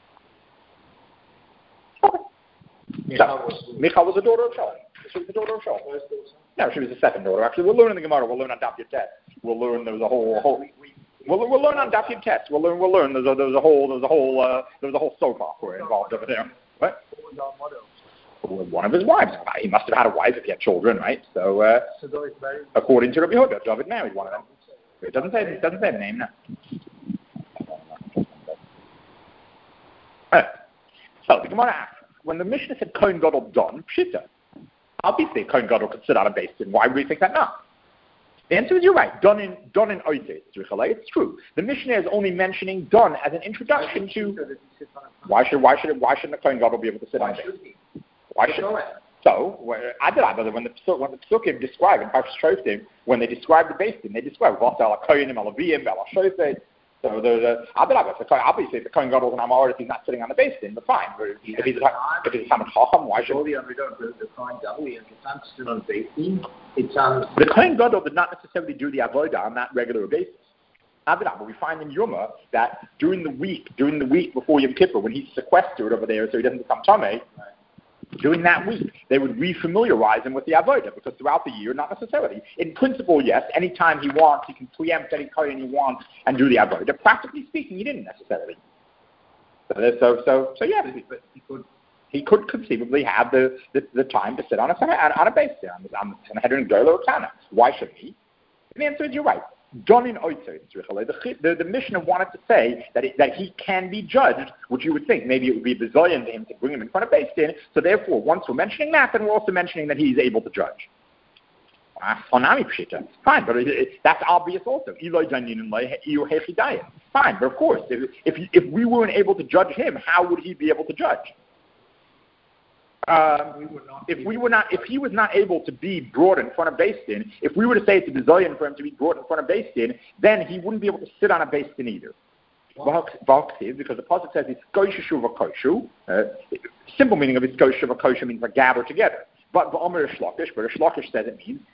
Okay. Michal was, Michal was the daughter of Shaul. She was the daughter of Shaul. No, she was the second daughter. Actually, we'll learn in the Gemara. We'll learn on Daf Yud Tet. We'll learn there was a whole. whole we'll, we'll learn on Daf Yud Tet. We'll learn. We'll learn. There's a, there was a whole. There was a whole. Uh, there was a whole soap opera involved over there. What? One of his wives. He must have had a wife if he had children, right? So, uh, according to Rabbi Yehuda, David married one of them. It doesn't say. It doesn't say the name. No. Right. So the Gemara asks, when the Mishnah said Kohen Gadol done, Pshita, obviously Kohen Gadol could sit on a Beis Din. Why would we think that now? The answer is you're right. Done in done in Oitzeh. It's true. The Mishnah is only mentioning done as an introduction to. Why should why should why shouldn't a Kohen Gadol be able to sit on a Beis? Why should So, when the when the Psukim describe in Parshas Shoftim, when they describe the Beis Din, they describe Vasa ala Koyanim ala Viyim ala Shofet. So the the obviously if the Kohen Gadol is an Amorit, he's not sitting on the Beis Din, but fine. But if, if he's a if he's a Talmid Chacham, why should the the Kohen Gadol and not sit on the Beis Din? It's on. The Kohen Gadol did not necessarily do the avodah on that regular basis. But we find in Yoma that during the week, during the week before Yom Kippur, when he's sequestered over there so he doesn't become Tameh, during that week, they would refamiliarize him with the avodah, because throughout the year, not necessarily. In principle, yes, anytime he wants, he can preempt any kohen he wants and do the avodah. Practically speaking, he didn't necessarily. So, so, so, so yeah, but he could, he could conceivably have the, the, the time to sit on a on a base there, on the on the Sanhedrin Gola or Tana. Why shouldn't he? And the answer is you're right. Done in Oitzer, the, the, the Mishnah wanted to say that it, that he can be judged, which you would think maybe it would be bizillion to him to bring him in front of Beis Din. So therefore, once we're mentioning that, then we're also mentioning that he's able to judge. Fine, but it, it, that's obvious also. Fine, but of course, if, if if we weren't able to judge him, how would he be able to judge? Um, we would not if we were not, if he was not able to be brought in front of Beis Din, if we were to say it's a bizillion for him to be brought in front of Beis Din, then he wouldn't be able to sit on a Beis Din either. Because the pasuk says it's goishu v'koshu. Simple meaning of it's goishu v'koshu means like gather together. But v'omer shlokish, but shlokish says it means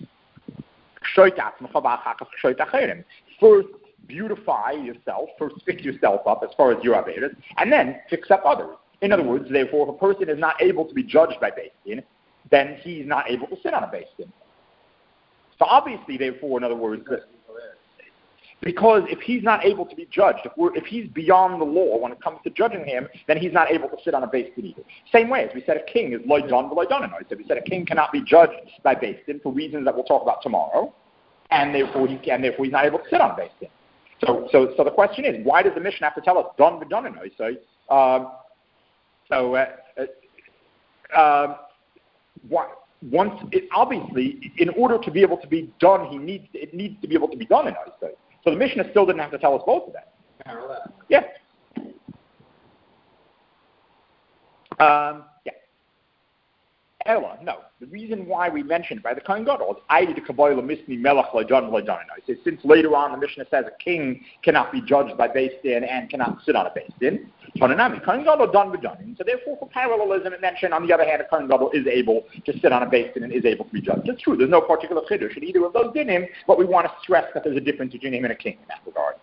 first beautify yourself, first fix yourself up as far as your avedas, and then fix up others. In other words, therefore, if a person is not able to be judged by Beis Din, then he's not able to sit on a Beis Din. So obviously, therefore, in other words, because if he's not able to be judged, if, we're, if he's beyond the law when it comes to judging him, then he's not able to sit on a Beis Din either. Same way as we said, a king is loydon v'loydon. So we said a king cannot be judged by Beis Din for reasons that we'll talk about tomorrow, and therefore he and therefore he's not able to sit on a Beis Din. So, so, so the question is, why does the Mishnah have to tell us don v'don? So. Um, So, uh, uh, um, what, once it, obviously, in order to be able to be done, he needs it needs to be able to be done in Isai. So the Mishnah still didn't have to tell us both of that. Parallel. Yeah. Um, yeah. Ella, no. The reason why we mentioned by the Kohen Gadol is Aida Kabbalah Misni Melech Lajan Lajan. Since later on the Mishnah says a king cannot be judged by Beis Din and cannot sit on a Beis Din. Tonanami, Kohen Gadol done v'done. So therefore, for parallelism, it mentioned on the other hand, a Kohen Gadol is able to sit on a Beis Din and is able to be judged. It's true. There's no particular chiddush in either of those dinim, but we want to stress that there's a difference between him and a king in that regard.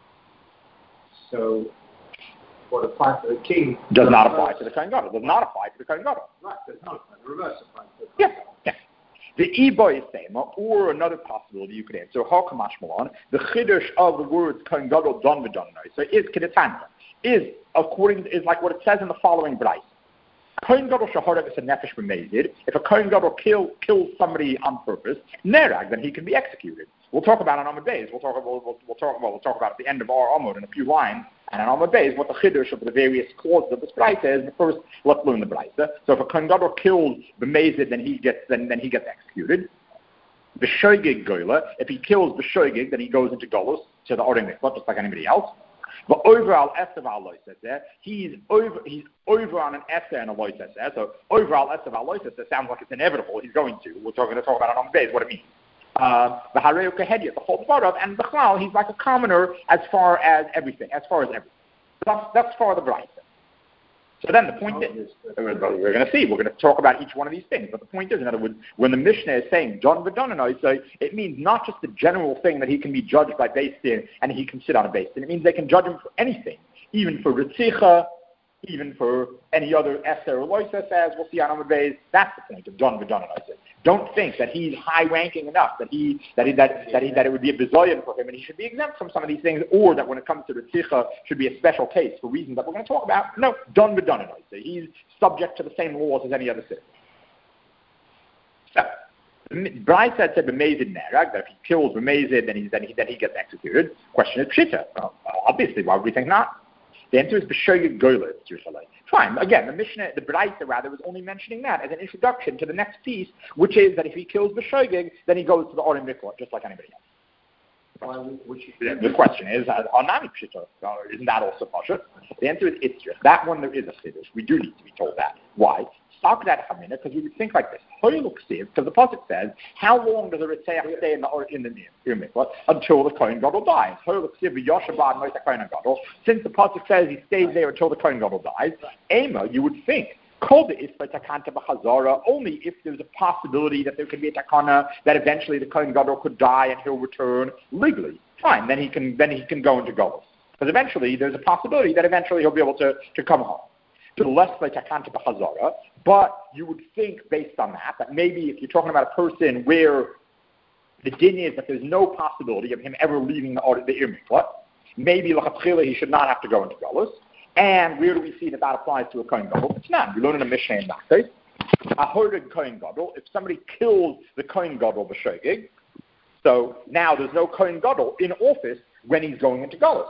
So, what applies to the king does not apply to the Kohen Gadol. Does not apply to the Kohen Gadol. Right, does not apply. The reverse applies to the Kohen Gadol. Yeah, yeah. The Iboy Sema, or another possibility you could answer, Hakamash Malon, the chiddush of the words Kohen Gadol don v'don. So is Kedetanya. Is according is like what it says in the following brayse. Kohen Gadol shahorag is a nefesh b'meizid. If a Kohen Gadol kill, kills somebody on purpose, nerag, then he can be executed. We'll talk about on Amud Beis. We'll talk about we'll, we'll talk about we'll talk about at the end of our Amud in a few lines. And on Amud Beis, what the chiddush of the various clauses of this brayse is. But first, let's learn the brayse. So if a Kohen Gadol kills b'meizid, then he gets then then he gets executed. B'shoigig goyla. If he kills b'shoigig, then he goes into golus to the Orei Mikvah, just like anybody else. But over al esav al loises, he's over he's over on an esa and a loises. So over al esav al loises sounds like it's inevitable. He's going to. We're talking to talk about it on the days what it means. The hareu kehedya, the whole part of, and b'chlal, he's like a commoner as far as everything, as far as everything. That's that's far the bright. So then the point is, we're going to see, we're going to talk about each one of these things. But the point is, in other words, when the Mishnah is saying John v'donanoi, so it means not just the general thing that he can be judged by Beis Din and he can sit on a Beis Din. It means they can judge him for anything, even for Ritzicha, even for any other Esther or Loisa says, we'll see on Amud Beis. That's the point of John v'donanoi. Don't think that he's high-ranking enough, that he that he, that, that, he, that it would be a bizillion for him and he should be exempt from some of these things, or that when it comes to the tzricha should be a special case for reasons that we're going to talk about. No, done with done. So he's subject to the same laws as any other citizen. So, Bryce said said b'mezid nerag, that if he kills b'mezid, then he then he then he gets executed. Question is pshita. Well, obviously, why would we think not? The answer is b'shoyed goyla Jerusalem. Fine. Again, the Mishnah, the Braisa rather, was only mentioning that as an introduction to the next piece, which is that if he kills b'shoyed, then he goes to the Orei Mikvah, just like anybody else. Why, which, the, the question is, Hanami pshita, isn't that also pasha? The answer is Itzrich. That one there is a chiddush. We do need to be told that. Why? because you would think like this. Because the pasuk says, how long does a Ritzeach stay in the in the Ir Mikvah? Until the Kohen Gadol dies. Since the pasuk says he stays there until the Kohen Gadol dies, Ema, you would think, only if there's a possibility that there could be a takana that eventually the Kohen Gadol could die and he'll return legally. Fine, then he can then he can go into Golus. Because eventually there's a possibility that eventually he'll be able to, to come home. To less like takanta b'chazara, but you would think based on that that maybe if you're talking about a person where the din is that there's no possibility of him ever leaving the the Ir Mikvah, maybe l'chatchila he should not have to go into Golus. And where do we see that that applies to a Kohen Gadol? It's not. We learn in a Mishnah in that case. A herded Kohen Gadol, if somebody kills the Kohen Gadol b'shogeg, so now there's no Kohen Gadol in office when he's going into Golus.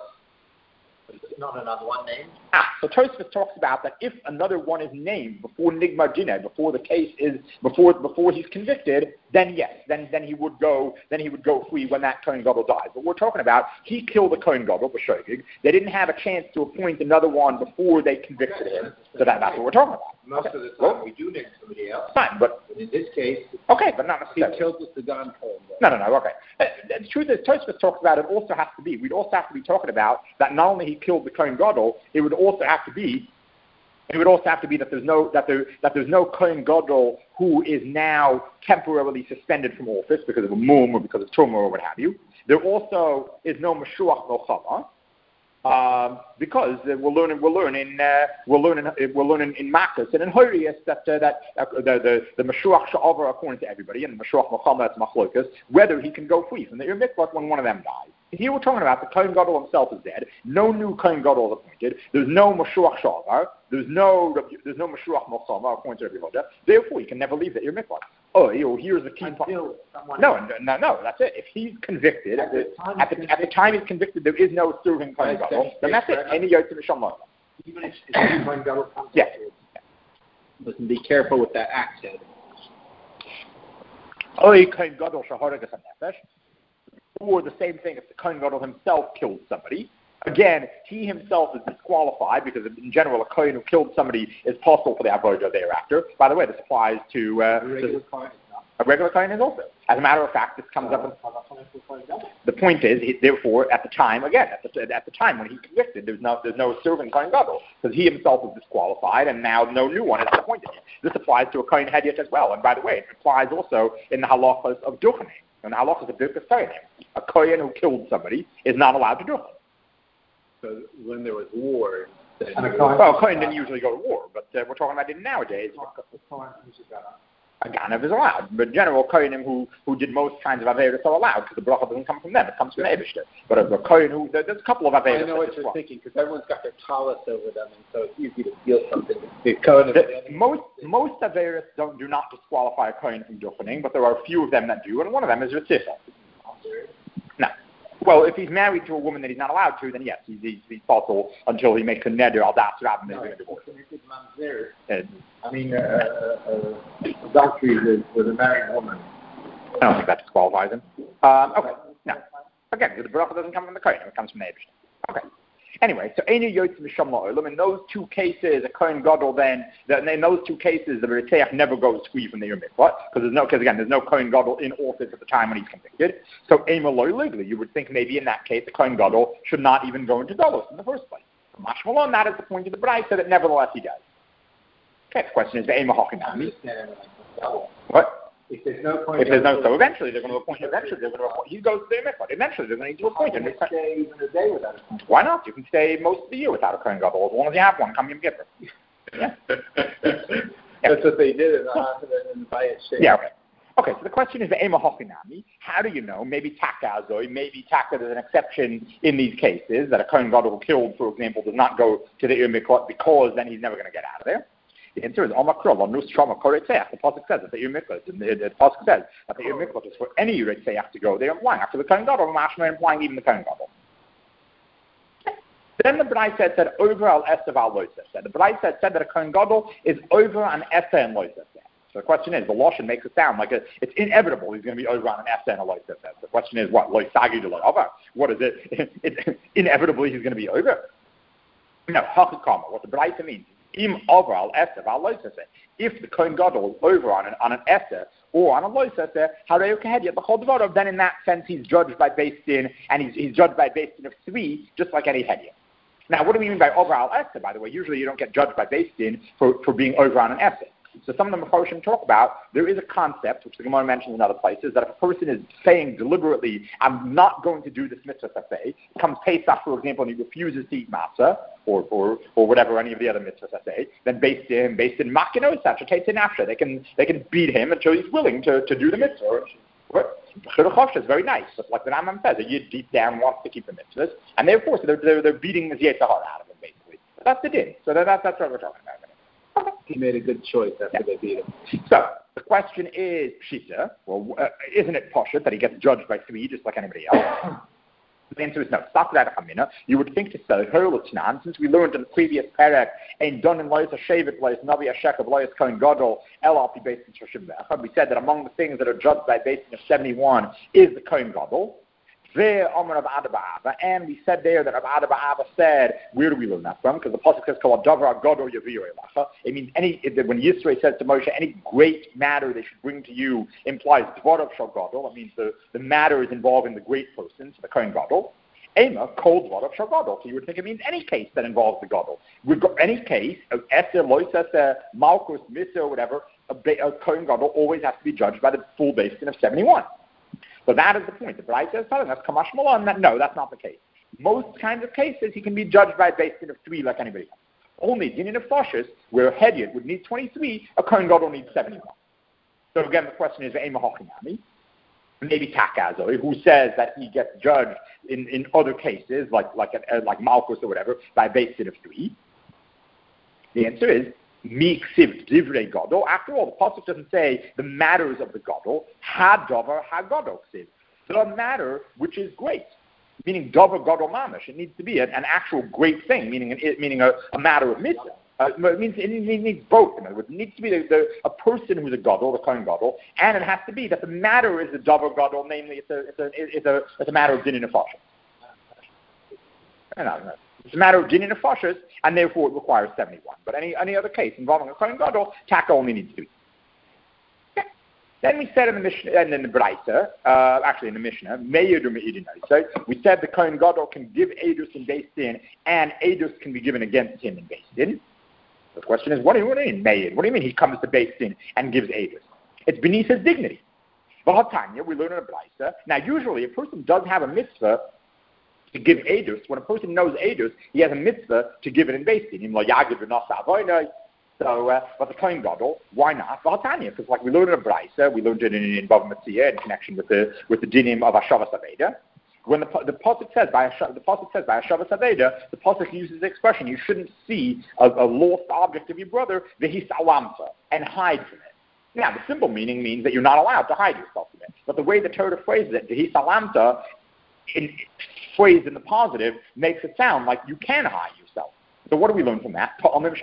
It's not another one named? Ah, so Tosfos talks about that if another one is named before Nigmar Dineh, before the case is, before before he's convicted, then yes, then then he would go, then he would go free when that Kohen Gadol dies. But we're talking about he killed the Kohen Gadol, b'shogeg. They didn't have a chance to appoint another one before they convicted him. So that, that's what we're talking about. Most okay. of the time well, we do name somebody else. Fine, but, but in this case, okay, but not necessarily. He killed the Sagan Kohen. No, no, no, okay. Uh, the truth is, Tosfos talks about it also has to be, we'd also have to be talking about that not only he killed the Kohen Gadol, it would also have to be, it would also have to be that there's no, that there, that there's no Kohen Gadol who is now temporarily suspended from office because of a mum or because of tumor or what have you. There also is no Mashuach Milchama, Um, because uh, we're learning, we're learning, uh, we're learning, we're learning in Makos and in Horius that uh, that uh, the the the Mashuach Sha'avar according to everybody, and the Mashuach Muhammad Machlokas, whether he can go free from the Ir Mikvah when one of them dies. Here we're talking about the Kohen Gadol himself is dead. No new Kohen Gadol is appointed. There's no Mashuach Sha'avar. There's no there's no Mashuach Muhammad according to everybody. Therefore, he can never leave the Ir Mikvah. Oh, you know, here's the key point. No, no, no, that's it. If he's convicted, at the, at the, at the time he's convicted, there is no serving Kohen Gadol. Then that's it. Any Yotzei Misham. Even if the Kohen Gadol comes yeah. Listen, be careful with that accent. Oy Kohen Gadol Shaharagas HaNefesh. Or the same thing if the Kohen Gadol himself killed somebody. Again, he himself is disqualified because, in general, a Kohen who killed somebody is possible for the avodah thereafter. By the way, this applies to uh, a regular Kohen. A regular Kohen is also. As a matter of fact, this comes uh, up. In, the point is, he, therefore, at the time, again, at the, at the time when he convicted, there's no there's no serving Kohen Gadol because he himself is disqualified, and now no new one is appointed. This applies to a Kohen Hedyot as well. And by the way, it applies also in the halachas of duchenim. In the halachas of Birkas Kohanim, a Kohen who killed somebody is not allowed to duchen. So when there was war, then and a Kohen, well, a Kohen didn't usually go to war, but uh, we're talking about it nowadays. A Ganav is allowed, but in general, Kohenim who, who did most kinds of Averis are allowed because the bracha doesn't come from them, it comes from the Eibishter. But a, a Kohen who, there, there's a couple of Averis. I know what you're thinking because everyone's got their talis over them, and so it's easy to feel something. The Kohen the, most most Averis don't do not disqualify a Kohen from duchening, but there are a few of them that do, and one of them is Ritzicha. No. Well, if he's married to a woman that he's not allowed to, then yes, he's, he's, he's possible until he makes a neder al das rabbi and he's going to divorce. I mean, uh, uh, adultery with, with a married woman. I don't think that disqualifies him. Um, okay, no. Again, the bracha doesn't come from the Kohen, it comes from the Eibishter. Okay. Anyway, so Einu Yotzei Misham La'olam, in those two cases, a Kohen Gadol then, in those two cases, the Ritzeach never goes free from the Ir Mikvah, because there's no, because again, there's no Kohen Gadol in office at the time when he's convicted. So Ema Loi legally, you would think maybe in that case, the Kohen Gadol should not even go into Golus in the first place. Mashmalon, that is the point of the B'rai, so that nevertheless he does. Okay, the question is, the Ema Hochinami. What? If there's no point, if there's no, so eventually they're going to appoint. Eventually they're going to appoint. He goes to the mikvah. Eventually they're going to need to appoint him. Stay even a day without a Why not? You can stay most of the year without a Kohen Gadol as long as you have one. Come Yom Kippur. Yeah. That's what they did in the Bayit State. Yeah. Okay. Okay. So the question is the Ema Hochinami. How do you know? Maybe Taka Azoi. Maybe Taka. There's an exception in these cases that a Kohen Gadol who killed, for example, does not go to the Ir Mikvah because then he's never going to get out of there. The answer is Omakro, Nus Trama Koretzeach. The Pasuk says that the Ir Mikvah, the, the Pasuk says that the Ir Mikvah is for any Ritzeach to go. They're implying after the Kohen Gadol, Mashma implying even the Kohen Gadol. Then the B'nai said, said over al Esav al Loisef. The B'nai said, said that a Kohen Gadol is over an Esa and Loisef. So the question is, the Lashon makes it sound like a, it's inevitable he's going to be over on an Esa and a Loisef. The question is, what? Loisagi de Loava? What is it? It's inevitably he's going to be over. No, Hakikama. What the B'nai means. Im over al eser al loisase. If the Kohen Gadol is over on an on an eser or on a loisase, harei ukehedya b'chol dvarov, then in that sense he's judged by Beis Din, and he's he's judged by Beis Din of three, just like any hedya. Now, what do we mean by over al eser? By the way, usually you don't get judged by Beis Din for, for being over on an eser. So some of the Mefarshim talk about, there is a concept, which the Gemara mentions in other places, that if a person is saying deliberately, I'm not going to do this mitzvah saseh, comes Pesach, for example, and he refuses to eat matzah, or or or whatever, any of the other mitzvahs saseh, then based in, based in makinos, after they can they can beat him until he's willing to, to do the mitzvah. Chidduch is very nice, but like the Rambam says, a yid deep down wants to keep the mitzvahs, and therefore so they're, they're, they're beating the Yetzer Hara out of him, basically. But that's the din. So that, that's what we're talking about. He made a good choice after yeah. they beat him. So the question is, Pshita, well, uh, isn't it poshut that he gets judged by three just like anybody else? The answer is no. You would think to say, since we learned in the previous parak, and done in Lois Hashavit, Lois Navi Hashek of Lois Kohen Gadol, El Alpi based in Shoshim Bechad. We said that among the things that are judged by basing of seventy-one is the Kohen Gadol. And we said there that Rav Ada Ba'ava said, where do we learn that from? Because the pasuk says, "Kol davar gadol yaviu elacha." It means any when Yisro says to Moshe, any great matter they should bring to you implies dvarav shel gadol. It means the, the matter is involving the great person, so the Kohen Gadol. Ema kol dvarav shel gadol. So you would think it means any case that involves the gadol. Any case of eser, loises, malchus, mitzvah, or whatever, a, a Kohen Gadol always has to be judged by the full basin of seventy-one. So that is the point. The Braita is telling us, Kamash Malon, that no, that's not the case. Most kinds of cases, he can be judged by a basin of three like anybody else. Only Dinin of Foshis, where a Hedyot would need twenty-three, a Kohen Gadol needs seventy-one. So again, the question is, Ema Hochinami, maybe Takazoi, who says that he gets judged in, in other cases, like like uh, like Malchus or whatever, by a basin of three. The answer is, Mi ksiv divrei gadol. After all, the pasuk doesn't say the matters of the gadol. Ha davar ha gadol ksiv. The matter which is great, meaning davar gadol mamish. It needs to be an, an actual great thing, meaning an, meaning a, a matter of mitzvah. Uh, it means it needs both. It needs to be the, the, a person who's a gadol, the kohen gadol, and it has to be that the matter is the davar gadol. Namely, it's a it's a it's a it's a matter of din and nefashos. It's a matter of din and nefashos, and therefore it requires seventy-one. But any any other case involving a kohen gadol, taka only needs three. Okay. Then we said in the Mishnah, and in the Braita, uh, actually in the Mishnah, Me'edu me'idinai. So we said the kohen gadol can give edus in Beis Din, and edus can be given against him in Beis Din. The question is, what do you mean, Me'ed? What do you mean he comes to Beis Din and gives edus? It's beneath his dignity. V'hatanya, we learn in a Braita. Now, usually a person does have a mitzvah to give edus. When a person knows edus, he has a mitzvah to give it in Beis Din. So, uh, but the Kohen Gadol, why not? V'hatanya, because like we learned in a Braita, we learned it in, in Bava Metzia in connection with the with the dinim of Hashavas Aveda. When the the pasuk says by the pasuk says by Hashavas Aveda, the pasuk uses the expression you shouldn't see a, a lost object of your brother v'his alamta and hide from it. Now the simple meaning means that you're not allowed to hide yourself from it. But the way the Torah phrases it, v'his alamta, in phrased in the positive, makes it sound like you can hide yourself. So what do we learn from that?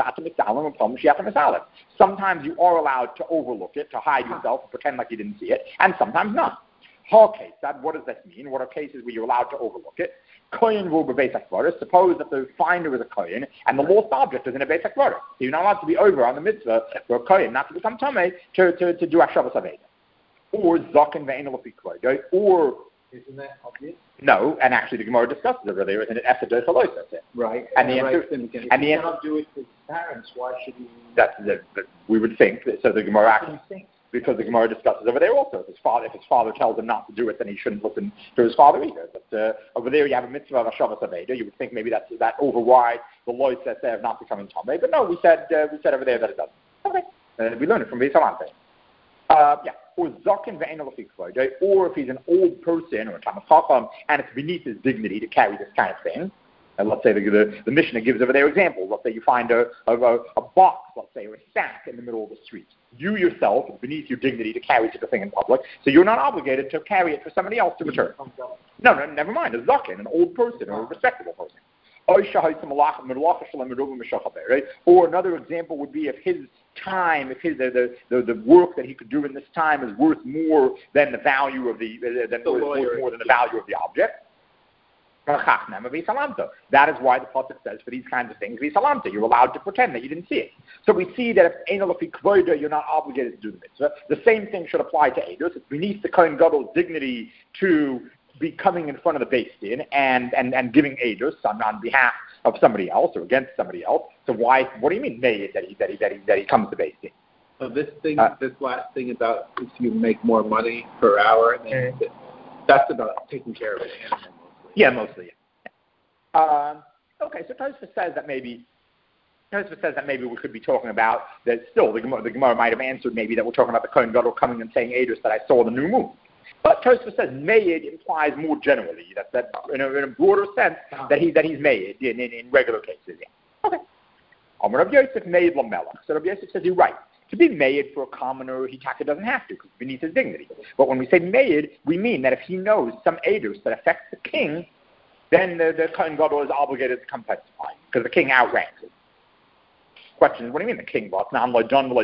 Sometimes you are allowed to overlook it, to hide yourself, pretend like you didn't see it, and sometimes not. What does that mean? What are cases where you're allowed to overlook it? Suppose that the finder is a kohen and the lost object is in a Beis HaKvaros. So you're not allowed to be over on the mitzvah for a kohen not to become tamei to, to, to do Hashavas Aveda. Or zaken ve'en l'fi kvodo. Or isn't that obvious? No, and actually the Gemara discusses over there, isn't it? Ephedoi chalois, that's it. Right. And, and the right. answer, and the he answer, cannot do it to his parents. Why should he? That's the, the, we would think. That, so the Gemara actually, because the Gemara discusses over there also. If his father, if his father tells him not to do it, then he shouldn't listen to his father either. But uh, over there you have a mitzvah of Hashavas Aveda. You would think maybe that's that overrides the law says there of not becoming tamei. But no, we said uh, we said over there that it doesn't. Okay, uh, we learned it from Beis Hamikdash. Uh, yeah. Or zaken ve'en l'fi kvodo, or if he's an old person or a Talmid Chacham and it's beneath his dignity to carry this kind of thing. And let's say the, the, the Mishnah gives over their example. Let's say you find a, a, a box, let's say, or a sack in the middle of the street. You yourself, it's beneath your dignity to carry such a thing in public, so you're not obligated to carry it for somebody else to return. No, no, never mind. A zaken, an old person or a respectable person. Or another example would be if his time, if his the, the, the work that he could do in this time is worth more than the value of the, than the worth, worth more than the value of the object. That is why the pasuk says for these kinds of things, you're allowed to pretend that you didn't see it. So we see that if you're not obligated to do the mitzvah. The same thing should apply to Eidos. It's beneath the Kohen Gadol's dignity to be coming in front of the Beis Din and, and, and giving Eidos on, on behalf of somebody else or against somebody else. So why? What do you mean, May that he that he that he, that he comes to Beis Din? So this thing, uh, this last thing about if you make more money per hour, then mm-hmm. that's about taking care of an animal mostly. Yeah, mostly. Yeah. Um, okay, so Tosfos says that maybe Tosfos says that maybe we could be talking about that. Still, the Gemara, the Gemara might have answered maybe that we're talking about the Kohen Gadol coming and saying Eidos that I saw the new moon. But Tosfos says Mayid implies more generally that that in a, in a broader sense that he that he's Mayid in, in, in regular cases. Yeah. Okay. Amar Rav Yosef Mayid Lamelach. So Rav Yosef says you're right. To be Mayid for a commoner, he taka doesn't have to because it's beneath his dignity. But when we say Mayid, we mean that if he knows some Eidos that affects the king, then the, the Kohen Gadol is obligated to come testify because the king outranks him. Question is, what do you mean the king brought? Now, I said,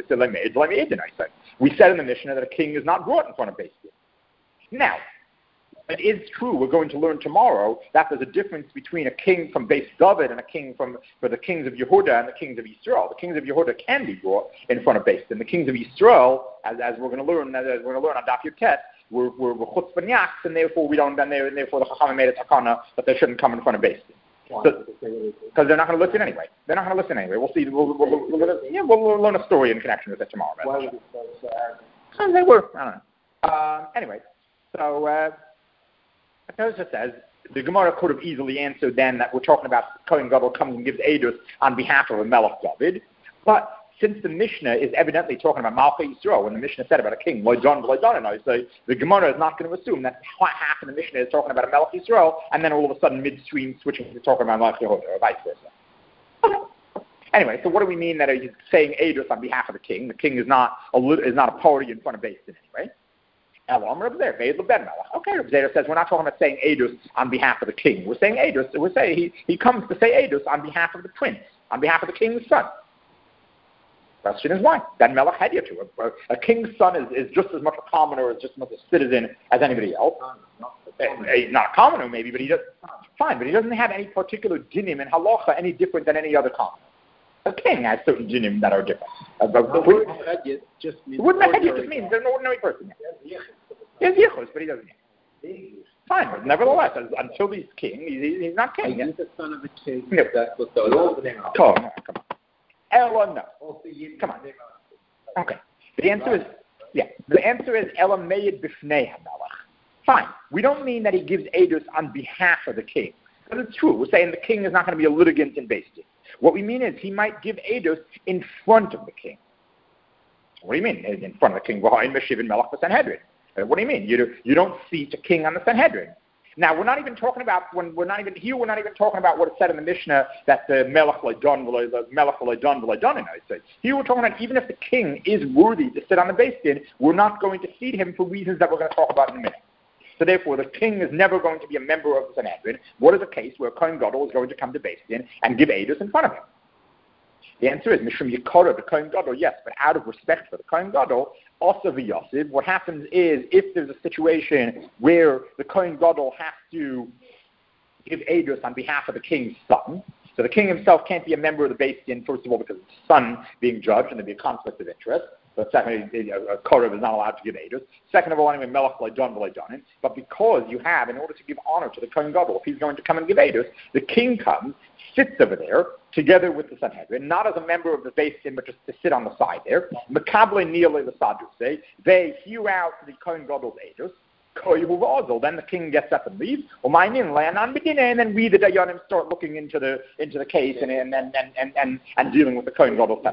we said in the Mishnah that a king is not brought in front of Beis Din. Now, it is true, we're going to learn tomorrow that there's a difference between a king from Beis David and a king from for the kings of Yehuda and the kings of Yisrael. The kings of Yehuda can be brought in front of Beis Din. The kings of Yisrael, as, as we're going to learn, as we're going to learn on Daf Yotet, we're we're, we're chutz b'nyaks, and therefore we don't. And therefore the Chachamim made a takana that they shouldn't come in front of Beis Din. Because so, they're not going to listen anyway. They're not going to listen anyway. We'll see. We'll, we'll, we'll, we'll, yeah, we'll, we'll learn a story in connection with it tomorrow. Why would it so arrogant? Because they were. I don't know. Um, anyway, so uh, Tosfos says the Gemara could have easily answered then that we're talking about Kohen Gadol coming and gives Eidos on behalf of a Melech David, but since the Mishnah is evidently talking about Malchei Yisrael, when the Mishnah said about a king, Loidon, Loidon, and I say the Gemara is not going to assume that half of the Mishnah is talking about a Melech Yisrael, and then all of a sudden midstream switching to talking about Malchei Yehuda, or vice versa. Anyway, so what do we mean that he's saying Eidos on behalf of the king? The king is not a is not a party in front of Beis Din anyway. Okay, Reb Zera says we're not talking about saying Eidos on behalf of the king. We're saying Eidos. We're saying he, he comes to say Eidos on behalf of the prince, on behalf of the king's son. Question is why? Then Melech had you to. A, a king's son is, is just as much a commoner, as just as much a citizen as anybody else. He's not a commoner maybe, but he does fine. But he doesn't have any particular dinim in halacha any different than any other commoner. A king has certain dinim that are different. Uh, but the word Mehedyet just means the word Mehedyet just means there's an ordinary person. He has yichus, but he doesn't. Fine, but nevertheless, as, until he's king, he's, he's not king. He's the son of a king. No. That's what the law is. Come on, come on. Ella, no. Come on. Okay. The answer is, yeah, the answer is Ella Meyed B'fnei HaMelech. Fine. We don't mean that he gives Eidos on behalf of the king. Because it's true. We're saying the king is not going to be a litigant in Beis Din. What we mean is he might give Eidos in front of the king. What do you mean? In front of the king? Behind Meshiv and Melech Sanhedrin. What do you mean? You, do, you don't seat a king on the Sanhedrin. Now, we're not even talking about, when we're not even here, we're not even talking about what it said in the Mishnah that the Melech Leidon, the Melech Leidon, Leidon, I say. Here we're talking about even if the king is worthy to sit on the Beis Din, we're not going to seat him for reasons that we're going to talk about in a minute. So therefore, the king is never going to be a member of the Sanhedrin. What is a case where Kohen Gadol is going to come to Beis Din and give Eidos in front of him? The answer is Mishum Yikora, the Kohen Gadol, yes, but out of respect for the Kohen Gadol, also v'yasiv, what happens is if there's a situation where the Kohen Gadol has to give Eidos on behalf of the king's son, so the king himself can't be a member of the Beis Din, first of all, because of his son being judged and there'd be a conflict of interest. But secondly, a Korev is not allowed to give Eidos. Second of all, anyway, Melech Leidon Leidon. But because you have, in order to give honor to the Kohen Gadol, if he's going to come and give Eidos, the king comes, sits over there, together with the Sanhedrin, not as a member of the Beis Din, but just to sit on the side there. Mekable Nile the Sadduce. They hew out the Kohen Gadol's Eidos. Then the king gets up and leaves. And then we, the Dayanim, start looking into the into the case and and and and, and, and dealing with the Kohen Gadol.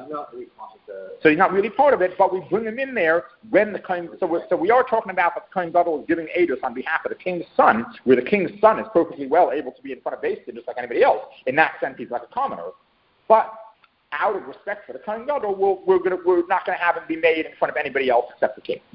So he's not really part of it, but we bring him in there when the Kohen. So we're, so we are talking about that the Kohen Gadol is giving Eidos on behalf of the king's son, where the king's son is perfectly well able to be in front of Beis Din just like anybody else. In that sense, he's like a commoner. But out of respect for the Kohen Gadol, we'll, we're gonna we're not going to have him be made in front of anybody else except the king.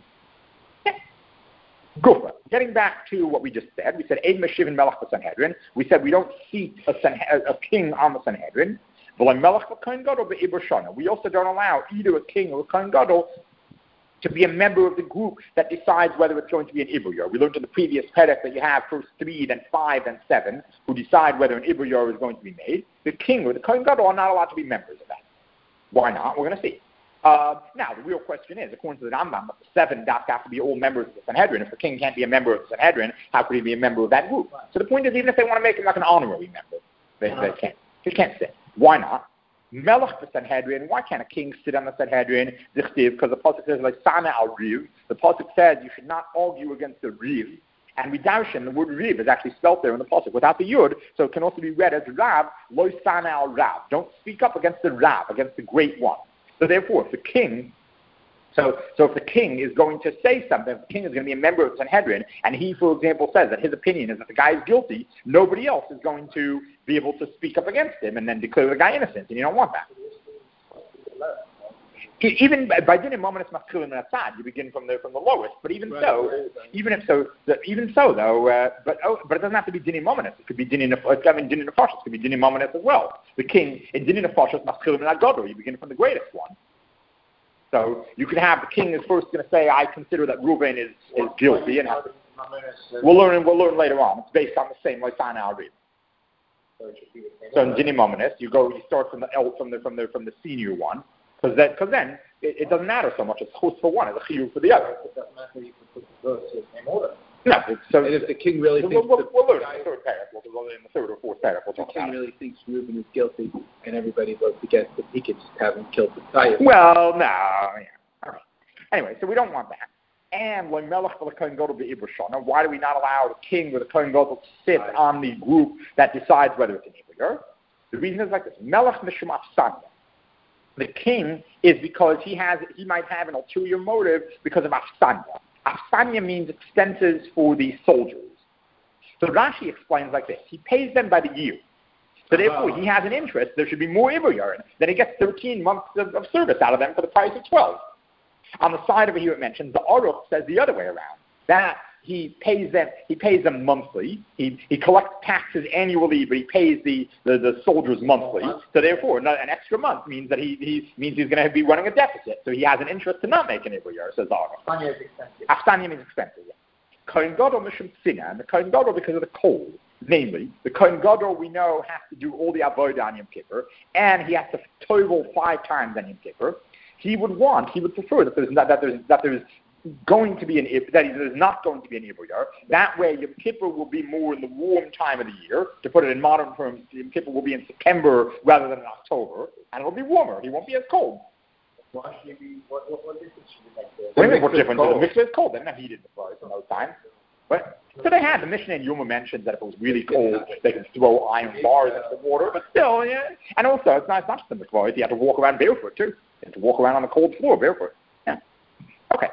Gufa. Getting back to what we just said, we said Eid Meshiv and Melech Sanhedrin. We said we don't seat a, a king on the Sanhedrin. We also don't allow either a king or a Kohen Gadol to be a member of the group that decides whether it's going to be an Ibuyor. We learned in the previous Perek that you have first three, then five, then seven, who decide whether an Ibuyor is going to be made. The king or the Kohen Gadol are not allowed to be members of that. Why not? We're going to see. Uh, now, the real question is, according to the Rambam, the seven dots have to be all members of the Sanhedrin. If the king can't be a member of the Sanhedrin, how could he be a member of that group? So the point is, even if they want to make him like an honorary member, they, they can't. They can't sit. Why not? Melech the Sanhedrin. Why can't a king sit on the Sanhedrin? Because the pasuk says like Sana al Riv. The pasuk says you should not argue against the Riv. And we darshan, the word Riv is actually spelt there in the pasuk without the Yud, so it can also be read as Rav, Lo Sana al Rav. Don't speak up against the Rav, against the great one. So therefore, if the king, so so if the king is going to say something, if the king is going to be a member of the Sanhedrin, and he, for example, says that his opinion is that the guy is guilty, nobody else is going to be able to speak up against him and then declare the guy innocent, and you don't want that. Even by dinim momentus maskilim and asad, you begin from the from the lowest. But even right, so, right, right. even if so, the, even so though, uh, but oh, but it doesn't have to be dinim momentus. It could be dinim. I mean, dinim nefashos. It could be dinim momentus as well. The king in dinim nefashos maskilim and agadol. You begin from the greatest one. So you could have the king is first going to say, I consider that Reuven is, is guilty, and we'll learn we'll learn later on. It's based on the same Loisana al Riv. So in dinim momentus, you go you start from the from the from the from the senior one. Because then, cause then it, it doesn't matter so much. It's chus for one, it's a chiyuv for the other. It doesn't matter you can put the verse in order. No, so and if the king really so thinks we'll, the we'll learn in the third paragraph, we'll in the third or fourth paragraph, we'll the talk king about really it. thinks Reuben is guilty, and everybody votes against him, he could just have him killed with fire. Well, no, yeah. All right. Anyway, so we don't want that. And when Melech for the Kohen Gadol be Ibushon. Now, why do we not allow the king or the Kohen Gadol to sit right. on the group that decides whether it's an Ibushon? The reason is like this: Melech mishum afsanya. The king is because he has he might have an ulterior motive because of afsanya. Afsanya means expenses for the soldiers. So Rashi explains like this: he pays them by the year. So therefore, uh-huh. he has an interest. There should be more Ibuyor. Then he gets thirteen months of, of service out of them for the price of twelve. On the side over here, it mentions the Aruch says the other way around. That he pays them. He pays them monthly. He he collects taxes annually, but he pays the, the, the soldiers monthly. So therefore, not, an extra month means that he, he means he's going to be running a deficit. So he has an interest to not make an Ibuyor. Says Aruch. Afsanya is expensive. Afsanya means expensive. Yeah. Kohen Gadol mishum sinah, and the Kohen Gadol because of the cold. Namely, the Kohen Gadol we know has to do all the avodah on Yom Kippur, and he has to tovel five times on Yom Kippur. He would want, he would prefer that there's that, that there's that there's going to be an that there's not going to be an Ibuyor. That way, Yom Kippur will be more in the warm time of the year. To put it in modern terms, Yom Kippur will be in September rather than in October, and it will be warmer. He won't be as cold. Why should he be? What what, what difference should he make there? What do you mean? What difference? The mixture is cold. They didn't have heated before in those times. But so they had the Mishnah in Yuma mentioned that if it was really cold, they could throw iron bars into the water. But still, yeah. And also, it's not, it's not just the mikvah. You have to walk around barefoot too. You have to walk around on the cold floor barefoot. Yeah. Okay.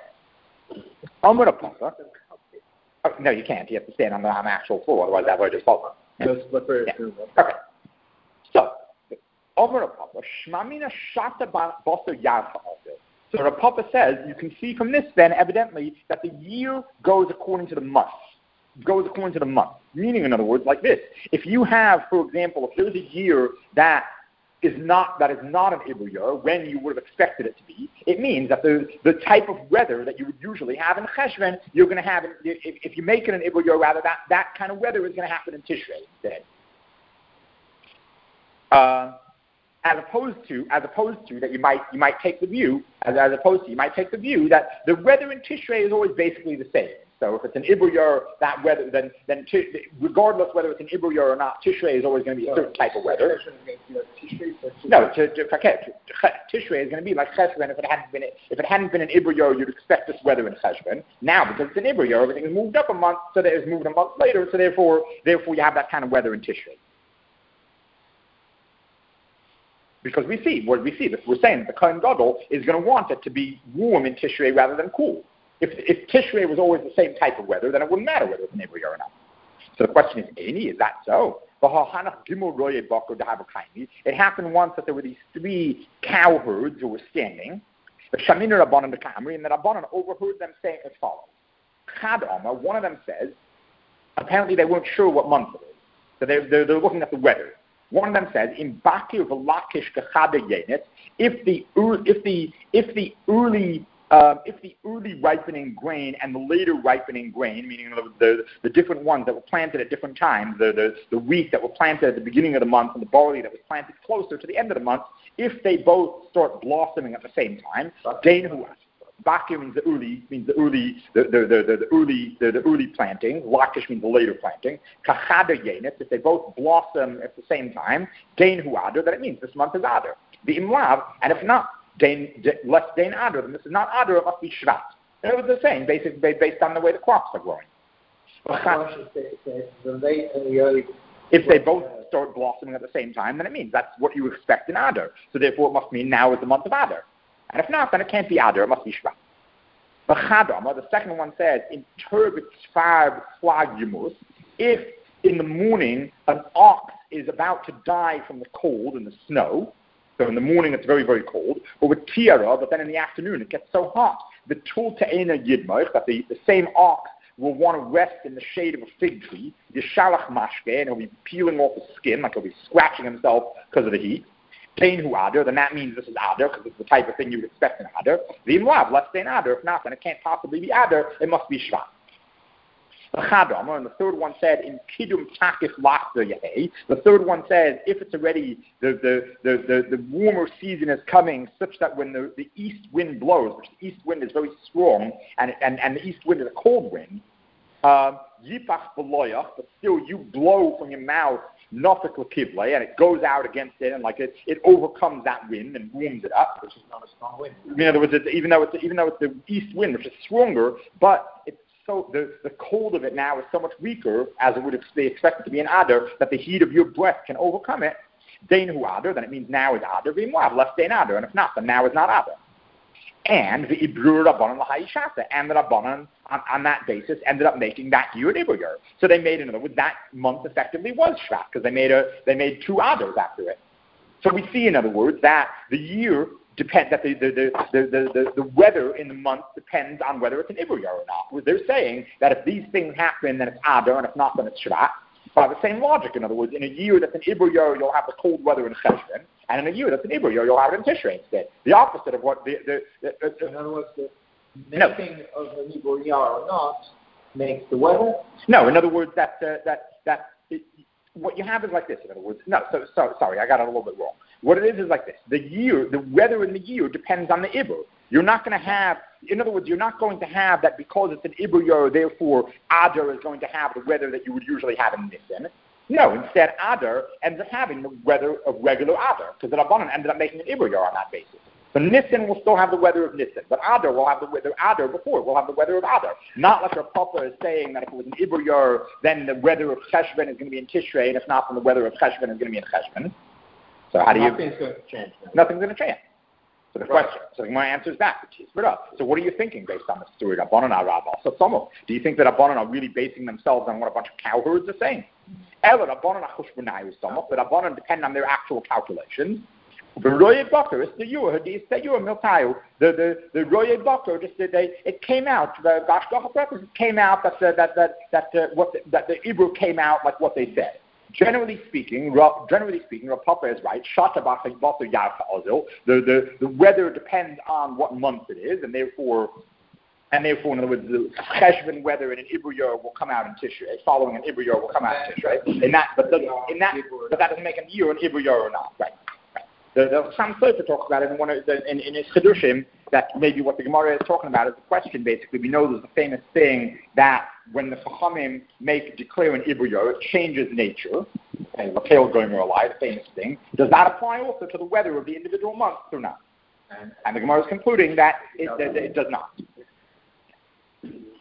I'm gonna papa. Oh, no, you can't. You have to stand on the, on the actual floor, otherwise that would just fall. Yeah. Just slippery. Yeah. Okay. So, I'm gonna papa. Shmamina shata baso yarcha also. So the Papa says, you can see from this then, evidently, that the year goes according to the month. Goes according to the month. Meaning, in other words, like this. If you have, for example, if there's a year that is not that is not an Ibuyor, when you would have expected it to be, it means that the, the type of weather that you would usually have in Cheshvan, you're going to have, in, if, if you make it an Ibuyor, rather, that, that kind of weather is going to happen in Tishrei instead. Uh, As opposed to, as opposed to that, you might you might take the view, as, as opposed to you might take the view that the weather in Tishrei is always basically the same. So if it's an Ibuyor, that weather, then then t- regardless whether it's an Ibuyor or not, Tishrei is always going to be a certain type of weather. No, to, to, Tishrei is going to be like Cheshvan. If it hadn't been if it hadn't been an Ibuyor, you'd expect this weather in Cheshvan. Now because it's an Ibuyor, everything is moved up a month, so that it's moved a month later. So therefore, therefore you have that kind of weather in Tishrei. Because we see, what we see, that we're saying that the Kohen Gadol is going to want it to be warm in Tishrei rather than cool. If, if Tishrei was always the same type of weather, then it wouldn't matter whether it's an Ibuyor or not. So the question is, Eini, is that so? It happened once that there were these three cow herds who were standing. The Shamina Rabbanan and the Kamri, and the Rabbanan overheard them saying as follows. Chad Omer, one of them says, apparently they weren't sure what month it is. So they're, they're, they're looking at the weather. One of them says, "In Bakir v'lakish kechade yenet." If the if the if the early Um, if the early ripening grain and the later ripening grain, meaning the, the, the different ones that were planted at different times, the, the, the wheat that were planted at the beginning of the month and the barley that was planted closer to the end of the month, if they both start blossoming at the same time, Dain Hu Bakir means the early, means the early, the, the, the, the, the early, the, the early planting. Lakish means the later planting. Kachada Yenit, if they both blossom at the same time, Dain Hu Adar, then it means this month is Adar. The Imlav, and if not, Dain, less Dain Adar, then this is not Adar, it must be Shvat. And it was the same, basically based on the way the crops are growing. If they both start blossoming at the same time, then it means that's what you expect in Adar. So therefore it must mean now is the month of Adar. And if not, then it can't be Adar, it must be Shvat. The second one says, in turbit sfarb flagimus, if in the morning an ox is about to die from the cold and the snow, so in the morning it's very, very cold, or with tiara, but then in the afternoon it gets so hot, the tul ta'ena yidmoich, that the, the same ox will want to rest in the shade of a fig tree, yishalach mashke, and he'll be peeling off the skin, like he'll be scratching himself because of the heat. Dain Hu Adar, then that means this is Adar, because it's the type of thing you would expect in Adar. The Imlav, less Dain Adar, if not, then it can't possibly be Adar, it must be Shvat. The Chadam, and the third one said, in Kidum Takif Lachta Yehei, the third one says, if it's already, the, the, the, the, the warmer season is coming, such that when the, the east wind blows, which the east wind is very strong, and, and, and the east wind is a cold wind, Yipach Beloyach, but still you blow from your mouth, Nofik L'Kivle, and it goes out against it, and like it, it overcomes that wind and warms it up, which is not a strong wind. In other words, it's, even though it's even though it's the east wind, which is stronger, but it's so the, the cold of it now is so much weaker, as it would be expected to be in Adar, that the heat of your breath can overcome it. Dain Hu Adar, then it means now is Adar, being Lav, less Dain Adar, and if not, then now is not Adar. And the Ibrur Rabbanan L'Hayishasa, and the Rabbanan on, on that basis ended up making that year an Ibur year. So they made, in other words, that month effectively was Shvat, because they made a they made two Adars after it. So we see, in other words, that the year depend that the the, the, the, the, the weather in the month depends on whether it's an Ibur year or not. They're saying that if these things happen, then it's Adar, and if not, then it's Shvat. By the same logic, in other words, in a year that's an Ibur year, you'll have the cold weather in Cheshvan, and in a year that's an Ibur year, you'll have it in Tishrei instead. The opposite of what the... the, the, the, the in other words, the making no. of an Ibur year or not makes the weather? No, in other words, that, uh, that, that it, what you have is like this, in other words. No, so, so sorry, I got it a little bit wrong. What it is is like this. The year, the weather in the year depends on the Ibur. You're not going to have, in other words, you're not going to have that because it's an Ibur year, therefore Adar is going to have the weather that you would usually have in Nisan. No, instead Adar ends up having the weather of regular Adar, because the Rabbanan ended up making an Ibur year on that basis. So Nisan will still have the weather of Nisan, but Adar will have the weather Adar before. We'll have the weather of Adar. Not like our Papa is saying that if it was an Ibur year, then the weather of Cheshvan is going to be in Tishrei, and if not, then the weather of Cheshvan is going to be in Cheshvan. So how do you... Nothing's going to change. Now. Nothing's going to change. So the right. question, so my answer is back. So what are you thinking based on the story of Rabbanan Rabbah? So some of, do you think that Rabbanan are really basing themselves on what a bunch of cowherds are saying? Ella Rabbanan Achushbanayu somewhat, but Rabbanan depend on their actual calculations. The Roye Bakr, it's the Yur, it's the Yur Miltayu. The the the Roye Bakr, just they it came out. The Bashgacha purpose came out that the, that that that uh, what the, that the Ibru came out like what they said. Generally speaking, generally speaking, Rav Papa is right. The, the, the weather depends on what month it is, and therefore, and therefore, in other words, the Cheshvan weather in an Ibur year will come out in Tishrei. Following an Ibur year will come out in Tishrei. In that, but the, in that, but that doesn't make a year an Ibur year or not, right? The, the Sam Sofer talks about it in one of the, in, in his Chidushim, that maybe what the Gemara is talking about is the question. Basically, we know there's a famous thing that when the Chachamim make declare an Ibur year, it changes nature. Okay, Lakel going alive, the famous thing. Does that apply also to the weather of the individual months or not? And, and the Gemara is concluding that it, that it does not.